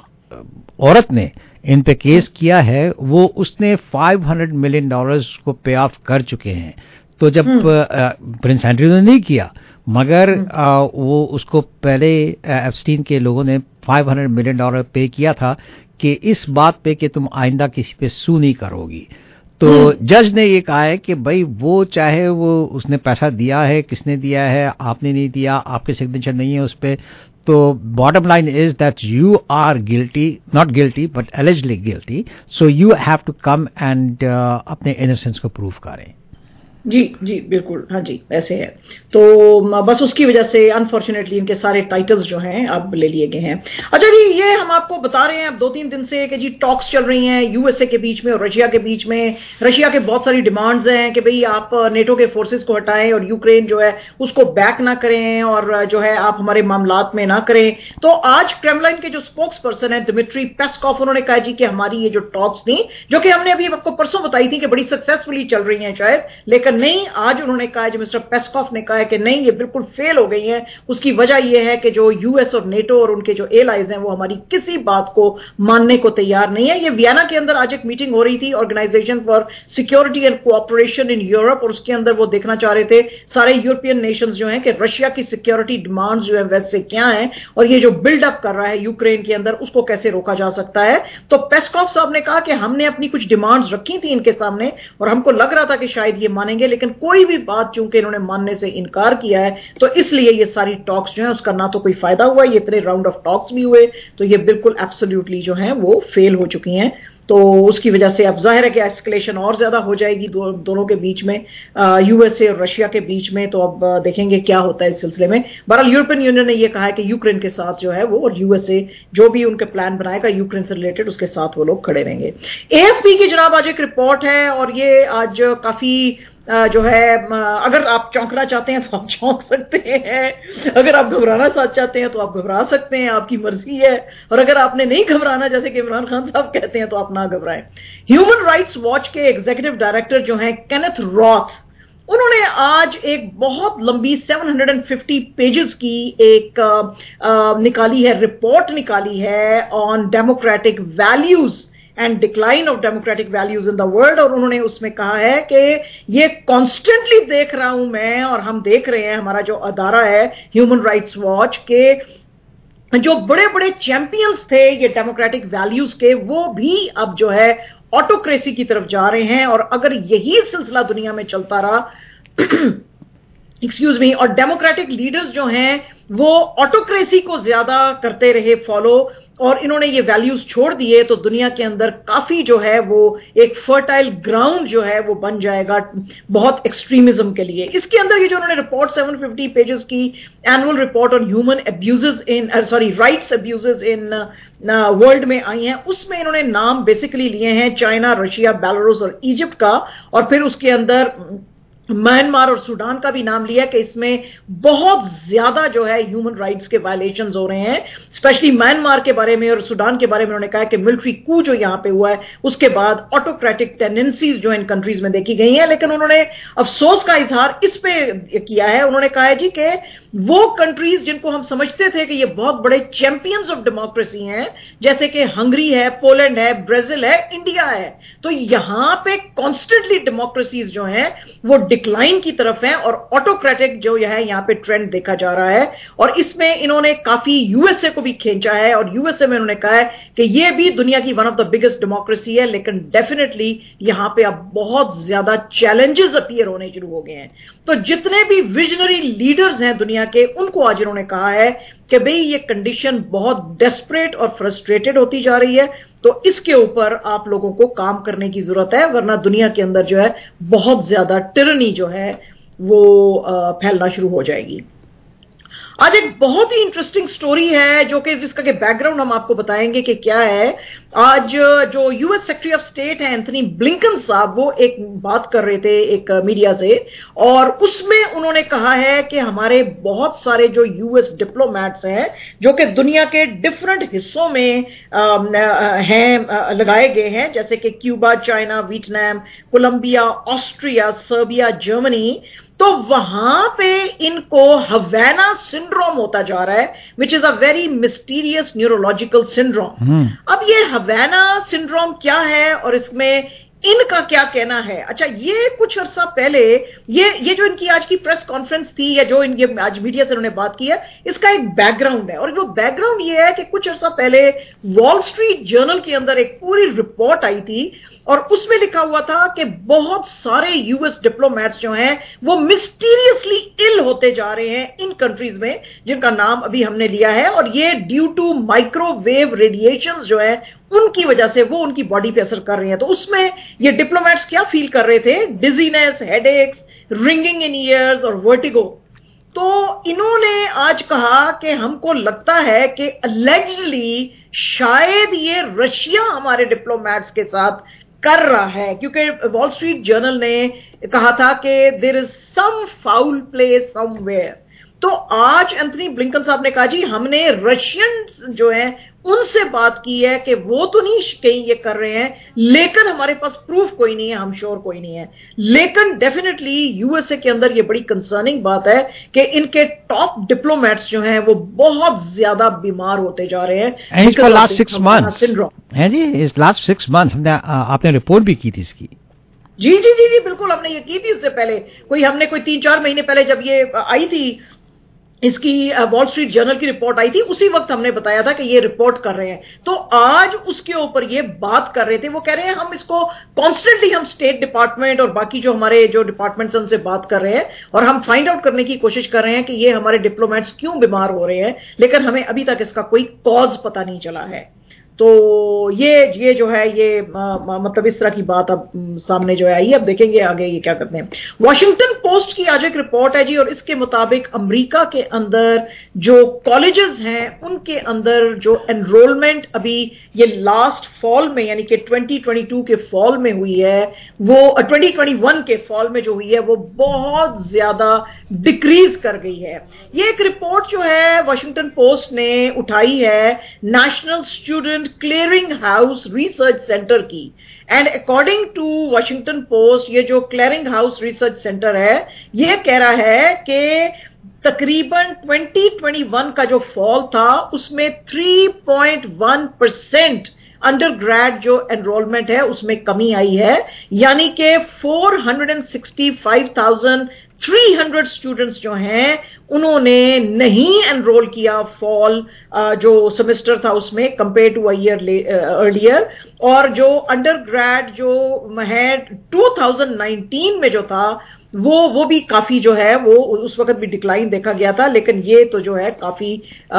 औरत ने इन पे केस किया है वो उसने पाँच सौ मिलियन डॉलर्स को पे ऑफ कर चुके हैं। तो जब प्रिंस एंड्रयू ने नहीं किया मगर आ, वो उसको पहले एप्स्टीन के लोगों ने पाँच सौ मिलियन डॉलर पे किया था कि इस बात पे कि तुम आइंदा किसी पे सू नहीं करोगी। تو جج نے یہ کہا ہے کہ بھائی وہ چاہے وہ اس نے پیسہ دیا ہے, کس نے دیا ہے, آپ نے نہیں دیا, آپ کے سگنیچر نہیں ہے اس پہ, تو bottom line is that you are guilty, not guilty but allegedly guilty, so you have to come and uh, اپنے innocence کو prove کریں. جی جی بالکل, ہاں جی ایسے ہے. تو بس اس کی وجہ سے انفارچونیٹلی ان کے سارے ٹائٹلز جو ہیں اب لے لیے گئے ہیں. اچھا جی, یہ ہم آپ کو بتا رہے ہیں اب دو تین دن سے کہ جی ٹاکس چل رہی ہیں یو ایس اے کے بیچ میں اور رشیا کے بیچ میں. رشیا کے بہت ساری ڈیمانڈز ہیں کہ بھئی آپ نیٹو کے فورسز کو ہٹائیں اور یوکرین جو ہے اس کو بیک نہ کریں اور جو ہے آپ ہمارے معاملات میں نہ کریں. تو آج کرملن کے جو اسپوکس پرسن ہیں دمتری پیسکوف, انہوں نے کہا جی کہ ہماری یہ جو ٹاکس تھیں جو کہ ہم نے ابھی آپ کو پرسوں بتائی تھی کہ بڑی سکسیسفلی چل رہی ہیں شاید, لیکن نہیں, آج انہوں نے کہا جو مسٹر پیسکوف نے کہا ہے کہ نہیں یہ بالکل فیل ہو گئی ہیں. اس کی وجہ یہ ہے کہ جو یو ایس اور نیٹو اور ان کے جو ایلائز ہیں وہ ہماری کسی بات کو ماننے کو تیار نہیں ہے. یہ وینا کے اندر آج ایک میٹنگ ہو رہی تھی organization for security and cooperation in Europe, اور اس کے اندر وہ دیکھنا چاہ رہے تھے سارے یورپین نیشنز جو ہیں کہ رشیا کی سیکیورٹی ڈیمانڈز جو ہیں ویسے کیا ہیں اور یہ جو بلڈ اپ کر رہا ہے یوکرین کے اندر اس کو کیسے روکا جا سکتا ہے. تو پیسکوف صاحب نے کہا کہ ہم نے اپنی کچھ ڈیمانڈز رکھی تھی ان کے سامنے اور ہم کو لگ رہا تھا کہ شاید یہ مانیں گے, لیکن کوئی بھی بات چونکہ انہوں نے ماننے سے انکار کیا ہے تو اس لیے یہ ساری ٹاکس جو ہیں اس کا نہ تو کوئی فائدہ ہوا, یہ اتنے راؤنڈ آف ٹاکس بھی ہوئے تو یہ بالکل ایبسلیوٹلی جو ہیں وہ فیل ہو چکی ہیں. تو اس کی وجہ سے اب ظاہر ہے کہ ایسکلیشن اور زیادہ ہو جائے گی دو, دونوں کے بیچ میں, یو ایس اے اور رشیا کے بیچ میں. تو اب دیکھیں گے کیا ہوتا ہے اس سلسلے میں. بہرحال یورپین یونین نے یہ کہا ہے کہ یوکرین کے ساتھ جو ہے وہ اور یو ایس اے جو بھی ان کے پلان بنائے گا یوکرین سے ریلیٹڈ اس کے ساتھ وہ لوگ کھڑے رہیں گے. اے ایف پی کی جناب آج ایک رپورٹ ہے اور یہ آج کافی جو ہے اگر آپ چونکنا چاہتے ہیں تو آپ چونک سکتے ہیں, اگر آپ گھبرانا ساتھ چاہتے ہیں تو آپ گھبرا سکتے ہیں, آپ کی مرضی ہے, اور اگر آپ نے نہیں گھبرانا جیسے کہ عمران خان صاحب کہتے ہیں تو آپ نہ گھبرائیں. ہیومن رائٹس واچ کے ایگزیکٹو ڈائریکٹر جو ہیں کینتھ روتھ, انہوں نے آج ایک بہت لمبی سیون ہنڈریڈ ففٹی پیجز کی ایک آ, آ, نکالی ہے رپورٹ نکالی ہے on democratic values and decline of democratic values in the world. اور انہوں نے اس میں کہا ہے کہ یہ کانسٹنٹلی دیکھ رہا ہوں میں اور ہم دیکھ رہے ہیں ہمارا جو ادارہ ہے ہیومن رائٹس واچ کے جو بڑے بڑے چیمپئنز تھے یہ ڈیموکریٹک ویلیوز کے وہ بھی اب جو ہے آٹوکریسی کی طرف جا رہے ہیں. اور اگر یہی سلسلہ دنیا میں چلتا رہا ایکسکیوز می اور ڈیموکریٹک لیڈرز جو ہیں وہ آٹوکریسی کو زیادہ کرتے رہے فالو اور انہوں نے یہ ویلیوز چھوڑ دیے تو دنیا کے اندر کافی جو ہے وہ ایک فرٹائل گراؤنڈ جو ہے وہ بن جائے گا بہت ایکسٹریمزم کے لیے. اس کے اندر یہ جو انہوں نے رپورٹ سیون ففٹی پیجز کی annual report on human abuses in sorry rights abuses in world میں آئی ہیں, اس میں انہوں نے نام بیسیکلی لیے ہیں چائنا, رشیا, بیلاروس اور ایجپٹ کا, اور پھر اس کے اندر میانمار اور سوڈان کا بھی نام لیا کہ اس میں بہت زیادہ جو ہے ہیومن رائٹس کے وائلیشنز ہو رہے ہیں, اسپیشلی میانمار کے بارے میں اور سوڈان کے بارے میں. انہوں نے کہا کہ ملٹری کو جو یہاں پہ ہوا ہے اس کے بعد آٹوکریٹک ٹینڈنسیز جو ان کنٹریز میں دیکھی گئی ہیں, لیکن انہوں نے افسوس کا اظہار اس پہ کیا ہے. انہوں نے کہا ہے جی کہ وہ کنٹریز جن کو ہم سمجھتے تھے کہ یہ بہت بڑے چیمپئنز آف ڈیموکریسی ہیں جیسے کہ ہنگری ہے, پولینڈ ہے, برازیل ہے, انڈیا ہے, تو یہاں پہ کانسٹنٹلی ڈیموکریسیز جو ہیں وہ ڈکلائن کی طرف ہیں اور آٹوکریٹک جو ہے یہاں پہ ٹرینڈ دیکھا جا رہا ہے. اور اس میں انہوں نے کافی یو ایس اے کو بھی کھینچا ہے اور یو ایس اے میں انہوں نے کہا ہے کہ یہ بھی دنیا کی one of the biggest democracy ہے, لیکن ڈیفینیٹلی یہاں پہ اب بہت زیادہ چیلنجز اپیئر ہونے شروع ہو گئے ہیں. تو جتنے بھی ویژنری لیڈرز ہیں دنیا کے ان کو آج انہوں نے کہا ہے کہ بھئی یہ کنڈیشن بہت ڈیسپریٹ اور فرسٹریٹڈ ہوتی جا رہی ہے, تو اس کے اوپر آپ لوگوں کو کام کرنے کی ضرورت ہے, ورنہ دنیا کے اندر جو ہے بہت زیادہ ٹرنی جو ہے وہ پھیلنا شروع ہو جائے گی. آج ایک بہت ہی انٹرسٹنگ سٹوری ہے جو کہ جس کا کہ بیک گراؤنڈ ہم آپ کو بتائیں گے کہ کیا ہے. آج جو U S secretary of state ہیں اینتھنی بلنکن صاحب وہ ایک بات کر رہے تھے ایک میڈیا سے, اور اس میں انہوں نے کہا ہے کہ ہمارے بہت سارے جو یو ایس ڈپلومیٹس ہیں جو کہ دنیا کے ڈفرنٹ حصوں میں ہیں لگائے گئے ہیں جیسے کہ Cuba, China, Vietnam, Colombia, Austria, Serbia, Germany, تو وہاں پہ ان کو ہوینا سنڈروم ہوتا جا رہا ہے which is a very mysterious neurological syndrome. اب یہ ہوینا سنڈروم کیا ہے اور اس میں इनका क्या कहना है। अच्छा, ये कुछ अरसा पहले ये ये जो इनकी आज की प्रेस कॉन्फ्रेंस थी या जो इनके आज मीडिया से उन्होंने बात की है, इसका एक बैकग्राउंड है। और जो बैकग्राउंड ये है कि कुछ अरसा पहले वॉल स्ट्रीट जर्नल के अंदर एक पूरी रिपोर्ट आई थी और उसमें लिखा हुआ था कि बहुत सारे यूएस डिप्लोमेट्स जो हैं वो मिस्टीरियसली इल होते जा रहे हैं इन कंट्रीज में जिनका नाम अभी हमने लिया है, और ये ड्यू टू माइक्रोवेव रेडिएशंस जो है उनकी वजह से वो उनकी बॉडी पे असर कर रही हैं। तो उसमें ये डिप्लोमेट्स क्या फील कर रहे थे? Dizziness, headaches, ringing in ears और वर्टिगो। तो इन्होंने आज कहा कि हमको लगता है कि अलेजिडली शायद ये रशिया हमारे डिप्लोमेट्स के साथ कर रहा है, क्योंकि वॉल स्ट्रीट जर्नल ने कहा था कि there is some foul play somewhere. तो आज एंथनी ब्लिंकन साहब ने कहा जी हमने रशियन जो है उनसे बात की है कि वो तो नहीं कहीं ये कर रहे हैं, लेकिन हमारे पास प्रूफ कोई नहीं है, हम श्योर कोई नहीं है। लेकिन डेफिनेटली यूएसए के अंदर ये बड़ी कंसर्निंग बात है कि इनके टॉप डिप्लोमेट्स जो हैं वो बहुत ज्यादा बीमार होते जा रहे हैं। इसको लास्ट सिक्स मंथ्स है जी, इस लास्ट सिक्स मंथ हमने आपने रिपोर्ट भी की थी इसकी। जी जी जी जी बिल्कुल, हमने ये की थी उससे पहले, कोई हमने कोई तीन चार महीने पहले जब ये आई थी, इसकी वॉल स्ट्रीट जर्नल की रिपोर्ट आई थी, उसी वक्त हमने बताया था कि ये रिपोर्ट कर रहे हैं। तो आज उसके ऊपर ये बात कर रहे थे, वो कह रहे हैं हम इसको कॉन्स्टेंटली हम स्टेट डिपार्टमेंट और बाकी जो हमारे जो डिपार्टमेंट्स उनसे बात कर रहे हैं और हम फाइंड आउट करने की कोशिश कर रहे हैं कि ये हमारे डिप्लोमेट्स क्यों बीमार हो रहे हैं, लेकिन हमें अभी तक इसका कोई कॉज पता नहीं चला है। तो ये ये जो है ये आ, मतलब इस तरह की बात अब सामने जो है आई, अब देखेंगे आगे ये क्या करते हैं। वॉशिंगटन पोस्ट की आज एक रिपोर्ट है जी, और इसके मुताबिक अमेरिका के अंदर जो कॉलेजेस हैं उनके अंदर जो एनरोलमेंट अभी ये लास्ट फॉल में यानी कि ट्वेंटी ट्वेंटी टू के फॉल में हुई है, वो ट्वेंटी ट्वेंटी वन के फॉल में जो हुई है वो बहुत ज्यादा डिक्रीज कर गई है। ये एक रिपोर्ट जो है वॉशिंगटन पोस्ट ने उठाई है National Student Clearing House Research Center की, and according to Washington Post ये जो क्लियरिंग हाउस रिसर्च सेंटर है ये कह रहा है कि तकरीबन ट्वेंटी ट्वेंटी वन का जो फॉल था उसमें three point one percent under grade जो एनरोलमेंट है उसमें कमी आई है, यानी कि four hundred sixty five thousand three hundred students जो हैं उन्होंने नहीं एनरोल किया फॉल जो सेमेस्टर था उसमें compare to a year earlier, और जो अंडर ग्रेड जो है टू थाउजेंड नाइनटीन में जो था वो वो भी काफी जो है वो उस वक्त भी डिक्लाइन देखा गया था, लेकिन ये तो जो है काफी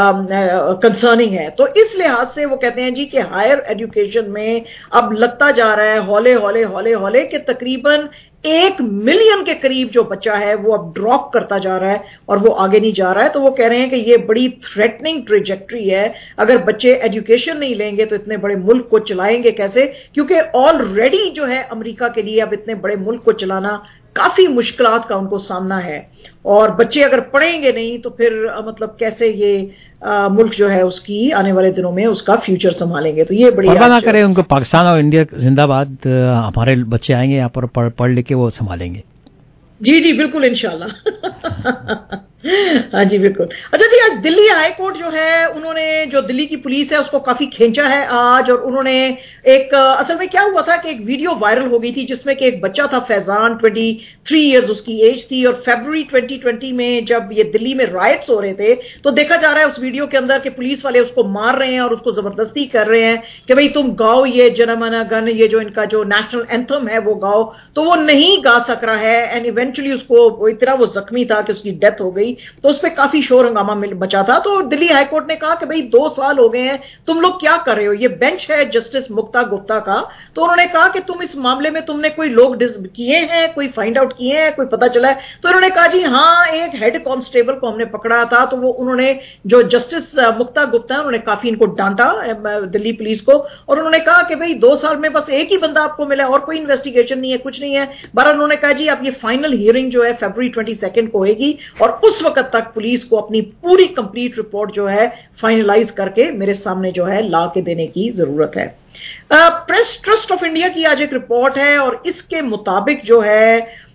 कंसर्निंग है। तो इस लिहाज से वो कहते हैं जी कि हायर एजुकेशन में अब लगता जा रहा है हौले हौले हौले हौले कि तकरीबन एक मिलियन के करीब जो बच्चा है वो अब ड्रॉप करता जा रहा है और वो आगे नहीं जा रहा है। तो वो कह रहे हैं कि ये बड़ी थ्रेटनिंग ट्रेजेक्ट्री है, अगर बच्चे एजुकेशन नहीं लेंगे तो इतने बड़े मुल्क को चलाएंगे कैसे, क्योंकि ऑलरेडी जो है अमेरिका के लिए अब इतने बड़े मुल्क को चलाना काफी मुश्किलात का उनको सामना है, और बच्चे अगर पढ़ेंगे नहीं तो फिर मतलब कैसे ये आ, मुल्क जो है उसकी आने वाले दिनों में उसका फ्यूचर संभालेंगे। तो ये बड़ी ना करे उनको पाकिस्तान और इंडिया जिंदाबाद, हमारे बच्चे आएंगे यहाँ पर पढ़ पढ़ लिख के वो संभालेंगे। जी जी बिल्कुल इंशाल्लाह। हाँ जी बिल्कुल। अच्छा जी, आज दिल्ली हाई कोर्ट जो है उन्होंने जो दिल्ली की पुलिस है उसको काफी खींचा है आज, और उन्होंने एक असल में क्या हुआ था कि एक वीडियो वायरल हो गई थी जिसमें कि एक बच्चा था फैजान, ट्वेंटी थ्री इयर्स उसकी एज थी, और फरवरी ट्वेंटी ट्वेंटी में जब ये दिल्ली में राइट्स हो रहे थे तो देखा जा रहा है उस वीडियो के अंदर कि पुलिस वाले उसको मार रहे हैं और उसको जबरदस्ती कर रहे हैं कि भाई तुम गाओ ये जनगण गण, ये जो इनका जो नेशनल एंथम है वो गाओ, तो वो नहीं गा सक रहा है, एंड इवेंचुअली उसको इतना वो जख्मी था कि उसकी डेथ हो गई। तो उस पर काफी शोर हंगामा बचा था। तो दिल्ली हाईकोर्ट ने कहा कि भाई दो साल हो गए हैं, तुम लोग क्या कर रहे हो, ये बेंच है जस्टिस मुक्ता गुप्ता का, तो उन्होंने कहा कि तुम इस मामले में तुमने कोई लोग किए हैं, कोई फाइंड आउट किए हैं, कोई पता चला है? तो उन्होंने कहा जी हाँ, एक हेड कांस्टेबल को हमने पकड़ा था, तो वो उन्होंने जो जस्टिस मुक्ता गुप्ता है उन्होंने काफी इनको डांटा दिल्ली पुलिस को, और उन्होंने कहा कि भाई दो साल में बस एक ही बंदा आपको मिला और कोई इन्वेस्टिगेशन नहीं है, कुछ नहीं है। बहरहाल उन्होंने कहा जी अब ये फाइनल हियरिंग जो है फरवरी ट्वेंटी सेकेंड को होगी, और उस वक्त तक पुलिस को अपनी पूरी कंप्लीट रिपोर्ट जो है फाइनलाइज करके मेरे सामने जो है ला के देने की जरूरत है। प्रेस ट्रस्ट ऑफ इंडिया की आज एक रिपोर्ट है, और इसके मुताबिक जो है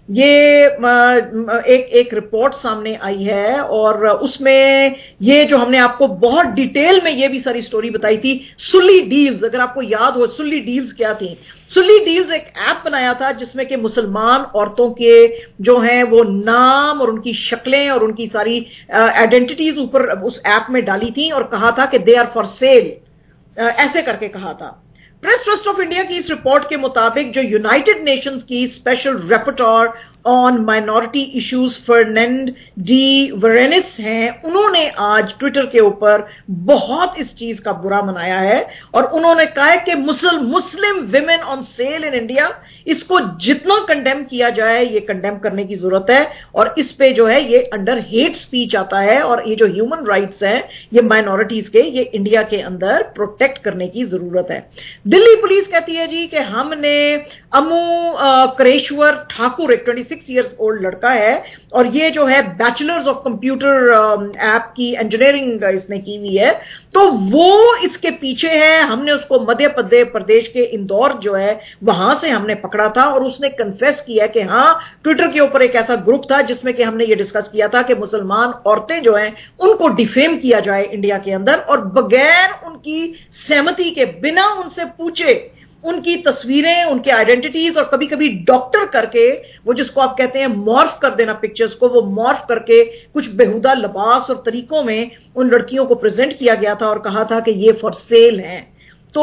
یہ ایک ایک رپورٹ سامنے آئی ہے اور اس میں یہ جو ہم نے آپ کو بہت ڈیٹیل میں یہ بھی ساری سٹوری بتائی تھی، سلی ڈیلز، اگر آپ کو یاد ہو سلی ڈیلز کیا تھی. سلی ڈیلز ایک ایپ بنایا تھا جس میں کہ مسلمان عورتوں کے جو ہیں وہ نام اور ان کی شکلیں اور ان کی ساری آئیڈینٹیٹیز اوپر اس ایپ میں ڈالی تھیں اور کہا تھا کہ دے آر فار سیل، ایسے کر کے کہا تھا. پریس ٹرسٹ آف انڈیا کی اس رپورٹ کے مطابق جو یونائٹڈ نیشنز کی special rapporteur on minority issues Fernand de Varennes ہیں، انہوں نے آج ٹویٹر کے اوپر بہت اس چیز کا برا منایا ہے اور انہوں نے کہا ہے کہ Muslim Muslim women on sale in India, اس کو جتنا کنڈیم کیا جائے یہ کنڈیم کرنے کی ضرورت ہے اور اس پہ جو ہے یہ انڈر ہیٹ سپیچ آتا ہے اور یہ جو ہیومن رائٹس ہیں یہ مائنورٹیز کے یہ انڈیا کے اندر پروٹیکٹ کرنے کی ضرورت ہے. دلی پولیس کہتی ہے جی کہ ہم نے امو کریشور ٹھاکر ایک چھبیس ایئرز اولڈ لڑکا ہے اور یہ جو ہے بیچلرز آف کمپیوٹر ایپ کی انجینئرنگ اس نے کی ہوئی ہے، تو وہ اس کے پیچھے ہے. ہم نے اس کو مدھیہ پردیش کے اندور جو ہے وہاں سے ہم نے پکڑا تھا اور اس نے کنفیس کیا کہ ہاں ٹویٹر کے اوپر ایک ایسا گروپ تھا جس میں کہ ہم نے یہ ڈسکس کیا تھا کہ مسلمان عورتیں جو ہیں ان کو ڈیفیم کیا جائے انڈیا کے اندر اور بغیر ان کی سہمتی کے، بنا ان سے پوچھے ان کی تصویریں، ان کے آئیڈینٹیٹیز اور کبھی کبھی ڈاکٹر کر کے وہ جس کو آپ کہتے ہیں مارف کر دینا پکچرز کو، وہ مارف کر کے کچھ بےہودہ لباس اور طریقوں میں ان لڑکیوں کو پریزنٹ کیا گیا تھا اور کہا تھا کہ یہ فار سیل ہیں. تو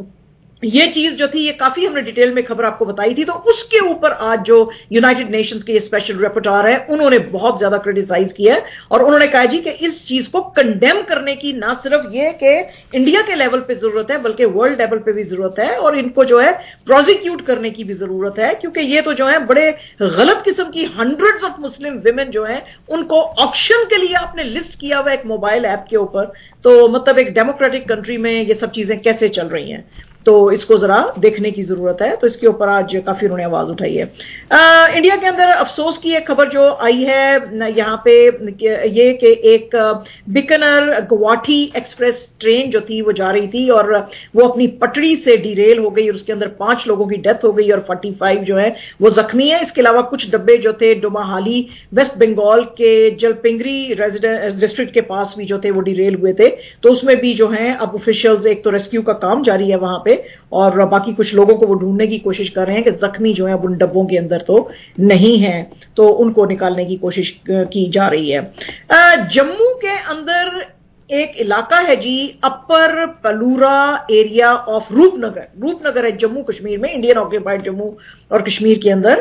یہ چیز جو تھی یہ کافی ہم نے ڈیٹیل میں خبر آپ کو بتائی تھی. تو اس کے اوپر آج جو یونائٹڈ نیشنز کے اسپیشل رپورٹر ہیں انہوں نے بہت زیادہ کریٹیسائز کیا ہے اور انہوں نے کہا جی کہ اس چیز کو کنڈیم کرنے کی نہ صرف یہ کہ انڈیا کے لیول پہ ضرورت ہے بلکہ ورلڈ لیول پہ بھی ضرورت ہے اور ان کو جو ہے پروزیکیوٹ کرنے کی بھی ضرورت ہے، کیونکہ یہ تو جو ہے بڑے غلط قسم کی ہنڈریڈز آف مسلم ویمن جو ہیں ان کو آکشن کے لیے آپ نے لسٹ کیا ہوا ایک موبائل ایپ کے اوپر. تو مطلب ایک ڈیموکریٹک کنٹری میں یہ سب چیزیں کیسے چل رہی ہیں، تو اس کو ذرا دیکھنے کی ضرورت ہے. تو اس کے اوپر آج کافی انہوں نے آواز اٹھائی ہے. انڈیا کے اندر افسوس کی ایک خبر جو آئی ہے یہاں پہ یہ کہ ایک بیکنر گواٹھی ایکسپریس ٹرین جو تھی وہ جا رہی تھی اور وہ اپنی پٹڑی سے ڈیریل ہو گئی اور اس کے اندر پانچ لوگوں کی ڈیتھ ہو گئی اور پچاس جو ہے وہ زخمی ہیں. اس کے علاوہ کچھ ڈبے جو تھے ڈوماہالی ویسٹ بنگال کے جلپنگری ڈسٹرکٹ کے پاس بھی جو تھے وہ ڈیریل ہوئے تھے. تو اس میں بھی جو ہیں اب آفیشلز ایک تو ریسکیو کا کام جاری ہے وہاں پہ اور باقی کچھ لوگوں کو وہ ڈھونڈنے کی کوشش کر رہے ہیں کہ زخمی جو ہیں ان ڈبوں کے اندر تو نہیں ہیں، تو ان کو نکالنے کی کوشش کی جا رہی ہے. جموں کے اندر ایک علاقہ ہے جی اپر پلورا ایریا آف روپ نگر، روپ نگر ہے جموں کشمیر میں، انڈین آکوپائڈ جموں اور کشمیر کے اندر.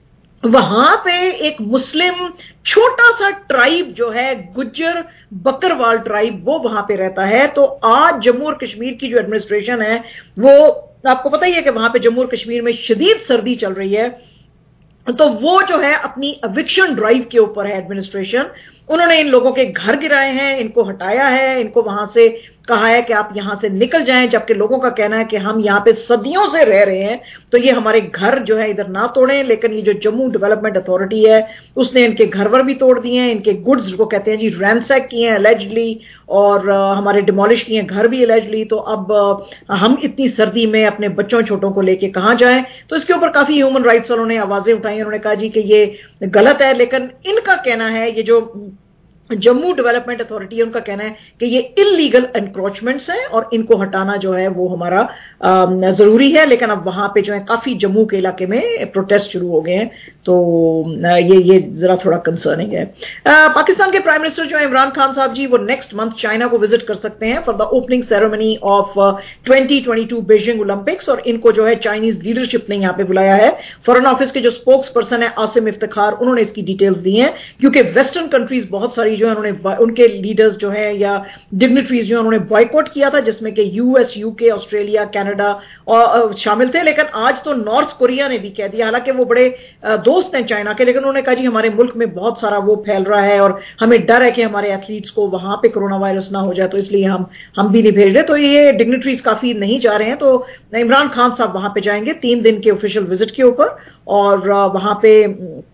وہاں پہ ایک مسلم چھوٹا سا ٹرائب جو ہے گجر بکروال ٹرائب وہ وہاں پہ رہتا ہے. تو آج جموں اور کشمیر کی جو ایڈمنسٹریشن ہے وہ آپ کو پتہ ہی ہے کہ وہاں پہ جموں اور کشمیر میں شدید سردی چل رہی ہے، تو وہ جو ہے اپنی ایوکشن ڈرائیو کے اوپر ہے ایڈمنسٹریشن. انہوں نے ان لوگوں کے گھر گرائے ہیں، ان کو ہٹایا ہے، ان کو وہاں سے کہا ہے کہ آپ یہاں سے نکل جائیں، جبکہ لوگوں کا کہنا ہے کہ ہم یہاں پہ صدیوں سے رہ رہے ہیں تو یہ ہمارے گھر جو ہے ادھر نہ توڑیں. لیکن یہ جو جموں ڈیولپمنٹ اتھارٹی ہے اس نے ان کے گھر ور بھی توڑ دیے ہیں، ان کے گڈز کو کہتے ہیں جی رینسیک کیے ہیں الیجڈلی اور ہمارے ڈیمولش کیے ہیں گھر بھی الیجڈلی. تو اب ہم اتنی سردی میں اپنے بچوں چھوٹوں کو لے کے کہاں جائیں؟ تو اس کے اوپر کافی ہیومن رائٹس والوں نے آوازیں اٹھائی. انہوں نے کہا جی کہ یہ غلط ہے، لیکن ان کا کہنا ہے یہ جو جموں ڈیولپمنٹ اتھارٹی ان کا کہنا ہے کہ یہ انلیگل انکروچمنٹس ہیں اور ان کو ہٹانا جو ہے وہ ہمارا ضروری ہے. لیکن اب وہاں پہ جو ہے کافی جموں کے علاقے میں پروٹیسٹ شروع ہو گئے ہیں، تو یہ یہ ذرا تھوڑا کنسرننگ ہے. پاکستان کے پرائم منسٹر جو ہے عمران خان صاحب جی وہ نیکسٹ منتھ چائنا کو وزٹ کر سکتے ہیں for the opening ceremony of twenty twenty two Beijing Olympics, اور ان کو جو ہے چائنیز لیڈرشپ نے یہاں پہ بلایا ہے. فارن آفس کے جو اسپوکس پرسن ہے عاصم افتخار انہوں نے اس کی ڈیٹیلز دی ہیں، کیونکہ ویسٹرن کنٹریز بہت ساری جو ہے انہوں نے ان کے لیڈرز جو ہیں یا ڈگنیٹریز جو ہیں انہوں نے بائیکاٹ کیا تھا، جس میں کہ U S, U K, Australia, Canada شامل تھے. لیکن آج تو نارتھ کوریا نے بھی کہہ دیا، حالانکہ وہ بڑے دوست ہیں چائنا کے، لیکن انہوں نے کہا جی ہمارے ملک میں بہت سارا وہ پھیل رہا ہے اور ہمیں ڈر ہے کہ ہمارے ایتھلیٹس کو وہاں پہ کرونا وائرس نہ ہو جائے، تو اس لیے ہم ہم بھی نہیں بھیج رہے. تو یہ ڈگنیٹریز کافی نہیں جا رہے ہیں. تو عمران خان صاحب وہاں پہ جائیں گے تین دن کے آفیشیل وزٹ کے اوپر، اور وہاں پہ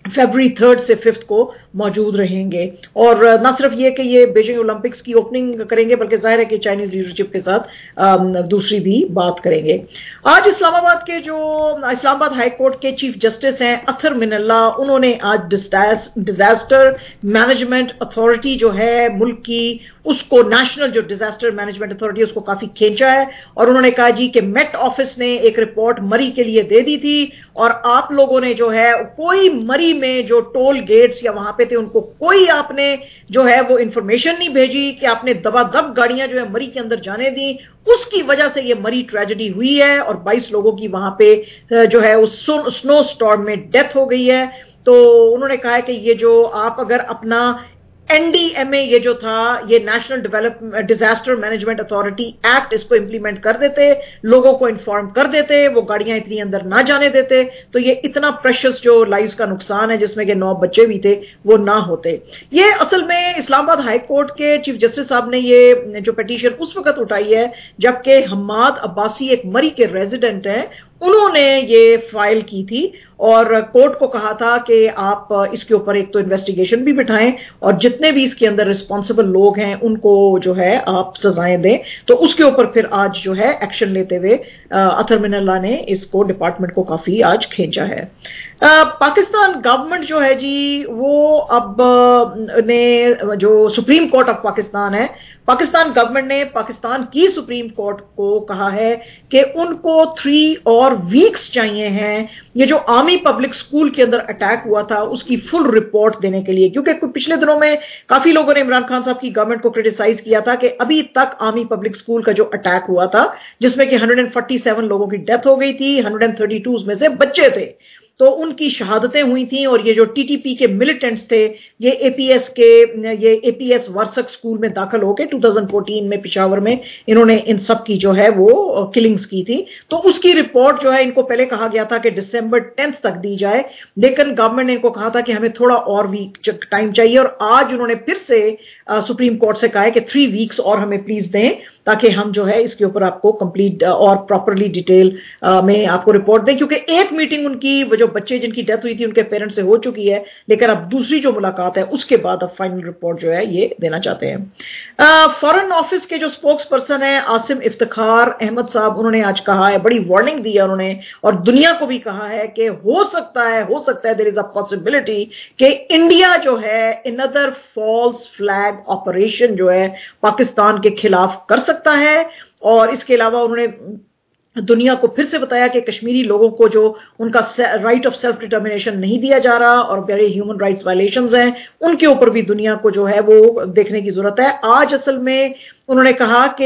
फरवरी थर्ड से फिफ्थ को मौजूद रहेंगे। और न सिर्फ ये कि ये बीजिंग ओलंपिक्स की ओपनिंग करेंगे बल्कि जाहिर है कि चाइनीज लीडरशिप के साथ दूसरी भी बात करेंगे। आज इस्लामाबाद के जो इस्लामाबाद हाई कोर्ट के चीफ जस्टिस हैं अथर मिनल्ला, उन्होंने आज डिजास्टर मैनेजमेंट अथॉरिटी जो है मुल्क की, उसको नेशनल जो डिजास्टर मैनेजमेंट अथॉरिटी उसको काफी खींचा है और उन्होंने कहा जी कि मेट ऑफिस ने एक रिपोर्ट मरी के लिए दे दी थी और आप लोगों ने जो है कोई मरी में जो टोल गेट्स या वहां पे थे उनको कोई आपने जो है वो इंफॉर्मेशन नहीं भेजी कि आपने दबादब गाड़ियां जो है मरी के अंदर जाने दी, उसकी वजह से ये मरी ट्रेजेडी हुई है और बाईस लोगों की वहां पे जो है उस स्नो स्टॉर्म में डेथ हो गई है। तो उन्होंने कहा है कि ये जो आप अगर अपना एनडीएमए ये जो था ये national develop disaster management authority act इसको इंप्लीमेंट कर देते, लोगों को इन्फॉर्म कर देते, वो गाड़ियां इतनी अंदर ना जाने देते, तो ये इतना प्रेशियस जो लाइव्स का नुकसान है जिसमें कि नौ बच्चे भी थे वो ना होते। ये असल में इस्लामाबाद हाई कोर्ट के चीफ जस्टिस साहब ने ये जो पिटीशन उस वक्त उठाई है जबकि हम्माद अब्बासी एक मरी के रेजिडेंट हैं, उन्होंने ये फाइल की थी और कोर्ट को कहा था कि आप इसके ऊपर एक तो इन्वेस्टिगेशन भी बिठाएं और जितने भी इसके अंदर रिस्पांसिबल लोग हैं उनको जो है आप सजाएं दें। तो उसके ऊपर फिर आज जो है एक्शन लेते हुए अथर मिनल्ला ने इसको डिपार्टमेंट को काफी आज खींचा है। आ, पाकिस्तान गवर्नमेंट जो है जी वो अब ने जो सुप्रीम कोर्ट ऑफ पाकिस्तान है, पाकिस्तान गवर्नमेंट ने पाकिस्तान की सुप्रीम कोर्ट को कहा है कि उनको थ्री और वीक्स चाहिए हैं ये जो आर्मी पब्लिक स्कूल के अंदर अटैक हुआ था उसकी फुल रिपोर्ट देने के लिए, क्योंकि पिछले दिनों में काफी लोगों ने इमरान खान साहब की गवर्नमेंट को क्रिटिसाइज किया था कि अभी तक आर्मी पब्लिक स्कूल का जो अटैक हुआ था जिसमें कि एक सौ सैंतालीस लोगों की डेथ हो गई थी, एक सौ बत्तीस में से बच्चे थे, तो उनकी शहादतें हुई थी और ये जो टीटीपी के मिलिटेंट्स थे ये एपीएस के ये एपीएस वर्सक स्कूल में दाखिल होकर दो हज़ार चौदह में पिशावर में इन्होंने इन सब की जो है वो किलिंग्स की थी। तो उसकी रिपोर्ट जो है इनको पहले कहा गया था कि दिसंबर टेंथ तक दी जाए, लेकिन गवर्नमेंट ने इनको कहा था कि हमें थोड़ा और वीक टाइम चाहिए और आज उन्होंने फिर से सुप्रीम कोर्ट से कहा है कि थ्री वीक्स और हमें प्लीज दें ताकि हम जो है इसके ऊपर आपको कंप्लीट और प्रॉपरली डिटेल में आपको रिपोर्ट दें, क्योंकि एक मीटिंग उनकी जो बच्चे जिनकी डेथ हुई थी उनके पेरेंट्स से हो चुकी है, लेकिन अब दूसरी जो मुलाकात है उसके बाद अब फाइनल रिपोर्ट जो है ये देना चाहते हैं। फॉरेन ऑफिस के जो स्पोक्स पर्सन है आसिम इफ्तिखार अहमद साहब, उन्होंने आज कहा है, बड़ी वार्निंग दी है उन्होंने और दुनिया को भी कहा है कि हो सकता है हो सकता है देयर इज अ पॉसिबिलिटी कि इंडिया जो है अनदर फॉल्स फ्लैग ऑपरेशन जो है पाकिस्तान के खिलाफ कर सकता है। और इसके अलावा उन्होंने दुनिया को फिर से बताया कि कश्मीरी लोगों को जो उनका राइट ऑफ सेल्फ डिटर्मिनेशन नहीं दिया जा रहा और बड़े ह्यूमन राइट्स वायलेशंस हैं उनके ऊपर भी दुनिया को जो है वो देखने की जरूरत है। आज असल में उन्होंने कहा कि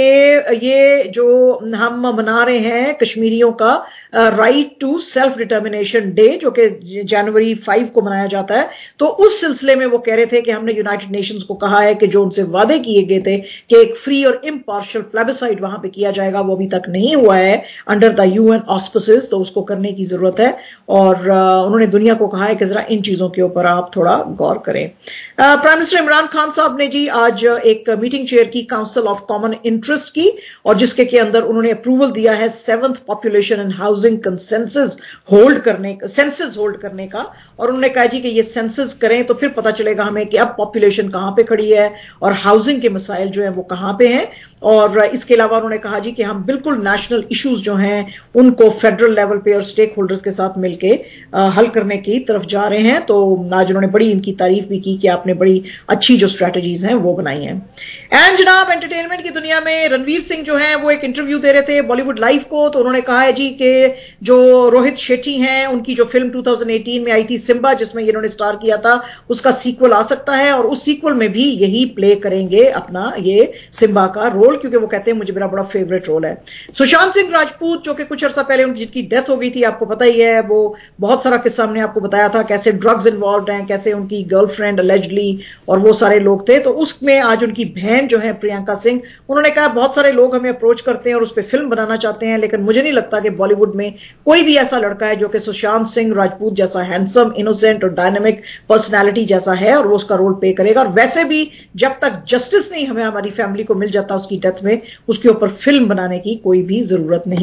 ये जो हम मना रहे हैं कश्मीरियों का right to self determination day जो कि जनवरी फाइव को मनाया जाता है, तो उस सिलसिले में वो कह रहे थे कि हमने यूनाइटेड नेशंस को कहा है कि जो उनसे वादे किए गए थे कि एक फ्री और इम्पार्शियल प्लेबिसाइड वहां पे किया जाएगा वो अभी तक नहीं हुआ है अंडर द यूएन ऑस्पिसेस, तो उसको करने की जरूरत है। और उन्होंने दुनिया को कहा है कि जरा इन चीजों के ऊपर आप थोड़ा गौर करें। प्राइम मिनिस्टर इमरान खान साहब ने जी आज एक मीटिंग चेयर की काउंसिल ऑफ कॉमन इंटरेस्ट की और जिसके के अंदर उन्होंने अप्रूवल दिया है seventh population and housing consensus hold करने सेंसस होल्ड करने का। और उन्होंने कहा जी कि ये सेंसस करें तो फिर पता चलेगा हमें कि अब पॉपुलेशन कहां पे खड़ी है और हाउसिंग के मसाइल जो है वो कहां पे हैं। और इसके अलावा उन्होंने कहा जी कि हम बिल्कुल नेशनल इश्यूज जो हैं उनको फेडरल लेवल पे और स्टेक होल्डर्स के साथ मिलके हल करने की तरफ जा रहे हैं। तो आज उन्होंने बड़ी इनकी तारीफ भी की कि आपने बड़ी अच्छी जो स्ट्रैटेजीज हैं वो बनाई हैं। एंड जनाब एंटरटेनमेंट की दुनिया में रणवीर सिंह जो है वो एक इंटरव्यू दे रहे थे बॉलीवुड लाइव को, तो उन्होंने कहा है जी कि जो रोहित शेट्टी हैं उनकी जो फिल्म दो हज़ार अठारह में आई थी सिम्बा जिसमें इन्होंने स्टार किया था उसका सीक्वल आ सकता है और उस सीक्वल में भी यही प्ले करेंगे अपना ये सिम्बा का रोल, क्योंकि वो कहते हैं मुझे मेरा बड़ा फेवरेट रोल है। सुशांत सिंह राजपूत जो कि कुछ अर्सा पहले उनकी जिनकी डेथ हो गई थी आपको पता ही है, वो बहुत सारा किस्सा हमने आपको बताया था कैसे ड्रग्स इन्वॉल्व हैं, कैसे उनकी गर्लफ्रेंड अलेजली और वो सारे लोग थे। तो उसमें आज उनकी बहन जो है प्रियंका सिंह, उन्होंने कहा बहुत सारे लोग हमें अप्रोच करते हैं और उस पर फिल्म बनाना चाहते हैं, लेकिन मुझे नहीं लगता कि बॉलीवुड में कोई भी ऐसा लड़का है जो कि सुशांत सिंह राजपूत जैसा हैंडसम इनोसेंट और डायनामिक पर्सनैलिटी जैसा है और वो उसका रोल प्ले करेगा। और वैसे भी जब तक जस्टिस नहीं हमें हमारी फैमिली को मिल जाता उसकी डेथ में, उसके ऊपर फिल्म बनाने की कोई भी जरूरत नहीं है।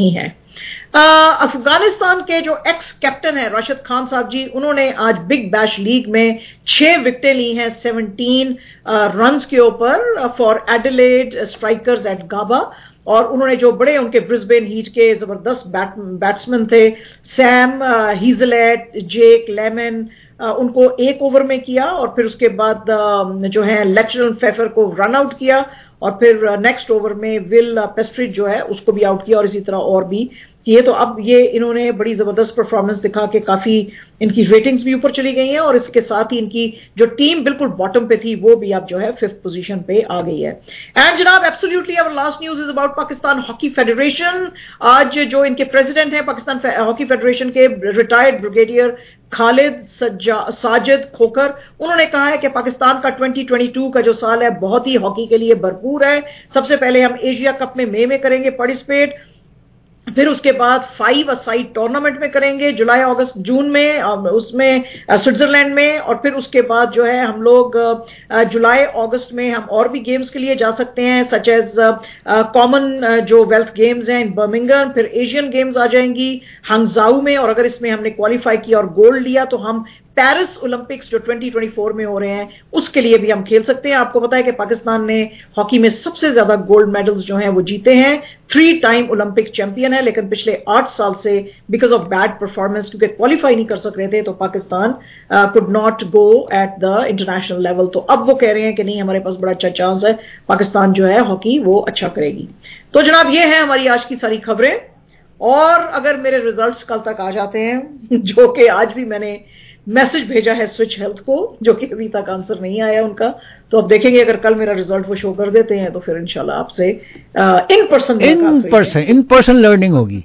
अफगानिस्तान के जो एक्स कैप्टन है राशिद खान साहब जी, उन्होंने आज बिग बैश लीग में छह विकेटें ली हैं सेवनटीन रन्स के ऊपर for Adelaide Strikers at Gabba. और उन्होंने जो बड़े उनके ब्रिस्बेन हीट के जबरदस्त बैट, बैट्समैन थे सैम हीजलेट, जेक लेमन, उनको एक ओवर में किया और फिर उसके बाद जो है लेक्चरल फेफर को रन आउट किया और फिर नेक्स्ट ओवर में विल पेस्ट्रिज जो है उसको भी आउट किया और इसी तरह और भी किए। तो अब ये इन्होंने बड़ी जबरदस्त परफॉर्मेंस दिखा के काफी इनकी रेटिंग्स भी ऊपर चली गई हैं और इसके साथ ही इनकी जो टीम बिल्कुल बॉटम पे थी वो भी अब जो है फिफ्थ पोजीशन पे आ गई है। एंड जनाब absolutely our last news is about Pakistan hockey federation. आज जो इनके प्रेसिडेंट हैं पाकिस्तान हॉकी फेडरेशन के रिटायर्ड ब्रिगेडियर खालिद साजिद खोकर, उन्होंने कहा है कि पाकिस्तान का ट्वेंटी ट्वेंटी टू का जो साल है बहुत ही हॉकी के लिए भरपूर है। सबसे पहले हम एशिया कप में मई में करेंगे पार्टिसिपेट, फिर उसके बाद फाइव असाइड टूर्नामेंट में करेंगे जुलाई अगस्त जून में, उसमें स्विट्जरलैंड में, और फिर उसके बाद जो है हम लोग जुलाई अगस्त में हम और भी गेम्स के लिए जा सकते हैं सच एज कॉमन जो वेल्थ गेम्स हैं इन बर्मिंघम, फिर एशियन गेम्स आ जाएंगी हांगजाऊ में, और अगर इसमें हमने क्वालिफाई किया और गोल्ड लिया तो हम पेरिस ओलंपिक्स जो ट्वेंटी ट्वेंटी फोर में हो रहे हैं उसके लिए भी हम खेल सकते हैं। आपको पता है कि पाकिस्तान ने हॉकी में सबसे ज्यादा गोल्ड मेडल्स जो हैं वो जीते हैं, थ्री टाइम ओलंपिक चैंपियन है, लेकिन पिछले आठ साल से बिकॉज ऑफ बैड परफॉर्मेंस क्योंकि क्वालिफाई नहीं कर सक रहे थे तो Pakistan could not go at the international level. तो अब वो कह रहे हैं कि नहीं हमारे पास बड़ा अच्छा चांस है, पाकिस्तान जो है हॉकी वो अच्छा करेगी। तो जनाब ये है हमारी आज की सारी खबरें, और अगर मेरे रिजल्ट्स कल तक आ जाते हैं जो कि आज भी मैंने मैसेज भेजा है स्विच हेल्थ को जो कि अभी तक आंसर नहीं आया उनका, तो अब देखेंगे अगर कल मेरा रिजल्ट वो शो कर देते हैं तो फिर इंशाल्लाह आपसे in person in person in person learning होगी।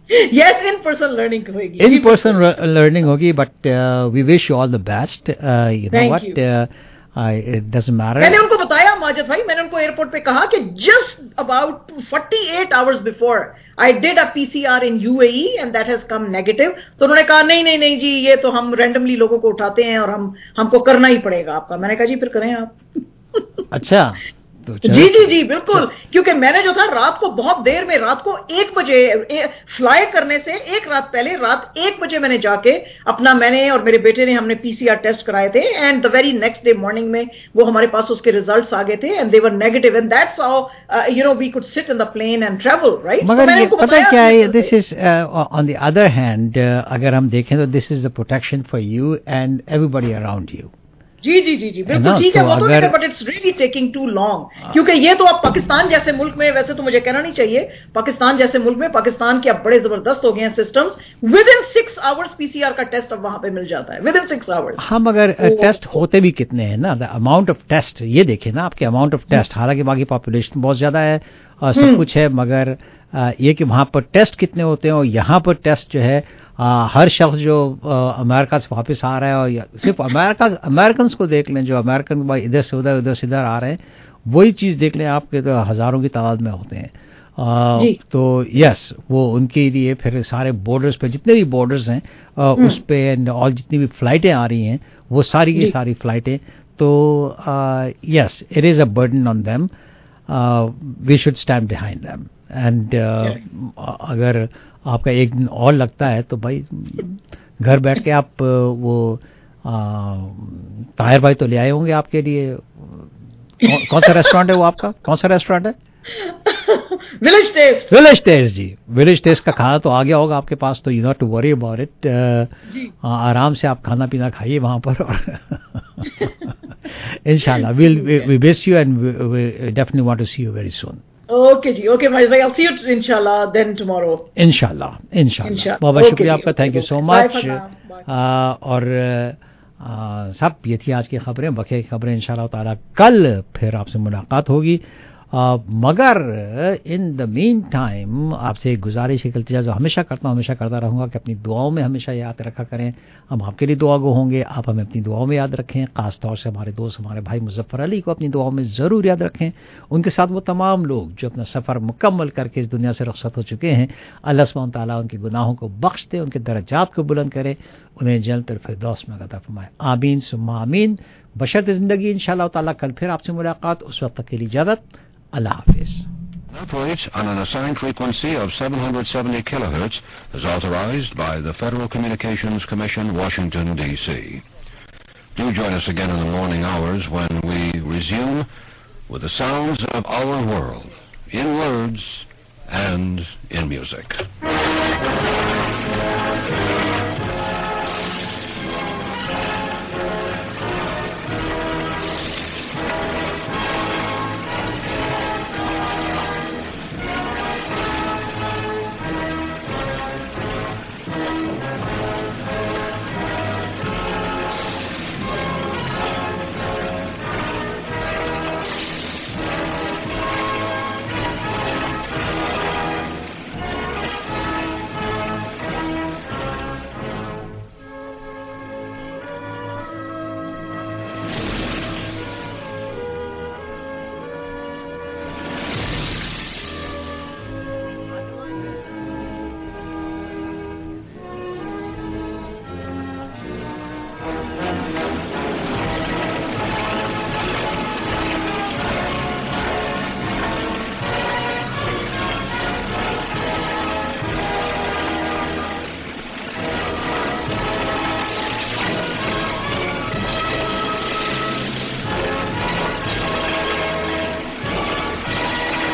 यस इन पर्सन लर्निंग होगी इन पर्सन लर्निंग होगी but we wish you all the best. You know what it doesn't matter. मैंने उनको बताया माजिद भाई, मैंने उनको एयरपोर्ट पे कहा कि just about forty eight hours before I did a PCR in UAE and that has come negative. तो उन्होंने कहा नहीं नहीं नहीं जी ये तो हम रैंडमली लोगों को उठाते हैं और हम हमको करना ही पड़ेगा आपका। मैंने कहा जी फिर करें आप। अच्छा जी जी जी बिल्कुल, क्योंकि मैंने जो था रात को बहुत देर में रात को एक बजे फ्लाई करने से एक रात पहले रात एक बजे मैंने जाके अपना मैंने और मेरे बेटे ने हमने पीसीआर टेस्ट कराए थे and the very next day morning में वो हमारे पास उसके रिजल्ट्स आ गए थे and they were negative and that's how you know we could sit in the plane and travel right. मगर ये पता क्या है, this is on the other hand अगर हम देखें तो this is the protection for you and everybody around you. जी जी जी जी बिल्कुल ठीक है, वो तो है but it's really taking too long, क्योंकि ये तो अब पाकिस्तान जैसे मुल्क में, वैसे तो मुझे कहना नहीं चाहिए, पाकिस्तान जैसे मुल्क में पाकिस्तान के अब बड़े जबरदस्त हो गए हैं systems, within six hours PCR का टेस्ट अब वहां पे मिल जाता है, विद इन सिक्स आवर्स। हम अगर टेस्ट होते भी कितने हैं ना, द अमाउंट ऑफ टेस्ट ये देखें ना आपके अमाउंट ऑफ टेस्ट, हालांकि बाकी पॉपुलेशन बहुत ज्यादा है और सब कुछ है, मगर ये कि वहां पर टेस्ट कितने होते हैं और यहाँ पर टेस्ट जो है आ, हर शख्स जो अमेरिका से वापस आ रहा है, और सिर्फ अमेरिका अमेरिकन को देख लें, जो अमेरिकन भाई इधर से उधर उधर से इधर आ रहे हैं, वही चीज़ देख लें आपके तो हज़ारों की तादाद में होते हैं। आ, तो यस वो उनके लिए फिर सारे बॉर्डर्स पे जितने भी बॉर्डर्स हैं आ, उस पे और जितनी भी फ्लाइटें आ रही हैं वो सारी की सारी फ्लाइटें, तो yes it is a burden on them, we should stand behind them and अगर आपका एक दिन और लगता है तो भाई घर बैठ के आप वो ताहिर भाई तो ले आए होंगे आपके लिए। कौन, कौन सा रेस्टोरेंट है वो आपका, कौन सा रेस्टोरेंट है? Village taste. विलेज टेस्ट जी, विलेज टेस्ट का खाना तो आ गया होगा आपके पास, तो you not to worry about it, आराम से आप खाना पीना खाइए वहां पर और इंशाल्लाह we'll we miss you and we, we definitely want to see you very soon. Okay जी, ओके भाई भाई, I'll see you इंशाल्लाह then tomorrow. इंशाल्लाह इंशाल्लाह बहुत बहुत शुक्रिया आपका, थैंक यू सो मच। और आ, सब ये थी आज की खबरें, बखे की खबरें। इंशाल्लाह ताला कल फिर आपसे मुलाकात होगी, आ, मगर इन द मीन टाइम आपसे एक गुजारिश एक इल्तिजा जो हमेशा करता हूँ, हमेशा करता रहूँगा कि अपनी दुआओं में हमेशा याद रखा करें। हम आपके लिए दुआ गो होंगे, आप हमें अपनी दुआओं में याद रखें, खास तौर से हमारे दोस्त हमारे भाई मुजफ्फर अली को अपनी दुआओं में ज़रूर याद रखें। उनके साथ वो तमाम लोग जो अपना सफ़र मुकम्मल करके इस दुनिया से रुखसत हो चुके हैं, अल्लाह सुब्हानहू तआला उनके गुनाहों को बख्श दे, उनके दर्जात को बुलंद करे, उन्हें जन्नतुल फिरदौस में अता फरमाए, आमीन सुम्मा आमीन। बशर्ते ज़िंदगी इंशाअल्लाह ताला कल फिर आपसे मुलाकात, उस वक्त तक के लिए इजाज़त, अल्लाह हाफिज़। Operates on an assigned frequency of seven hundred seventy kilohertz as authorized by the Federal Communications Commission, Washington, D C Do join us again in the morning hours when we resume with the sounds of our world, in words and in music.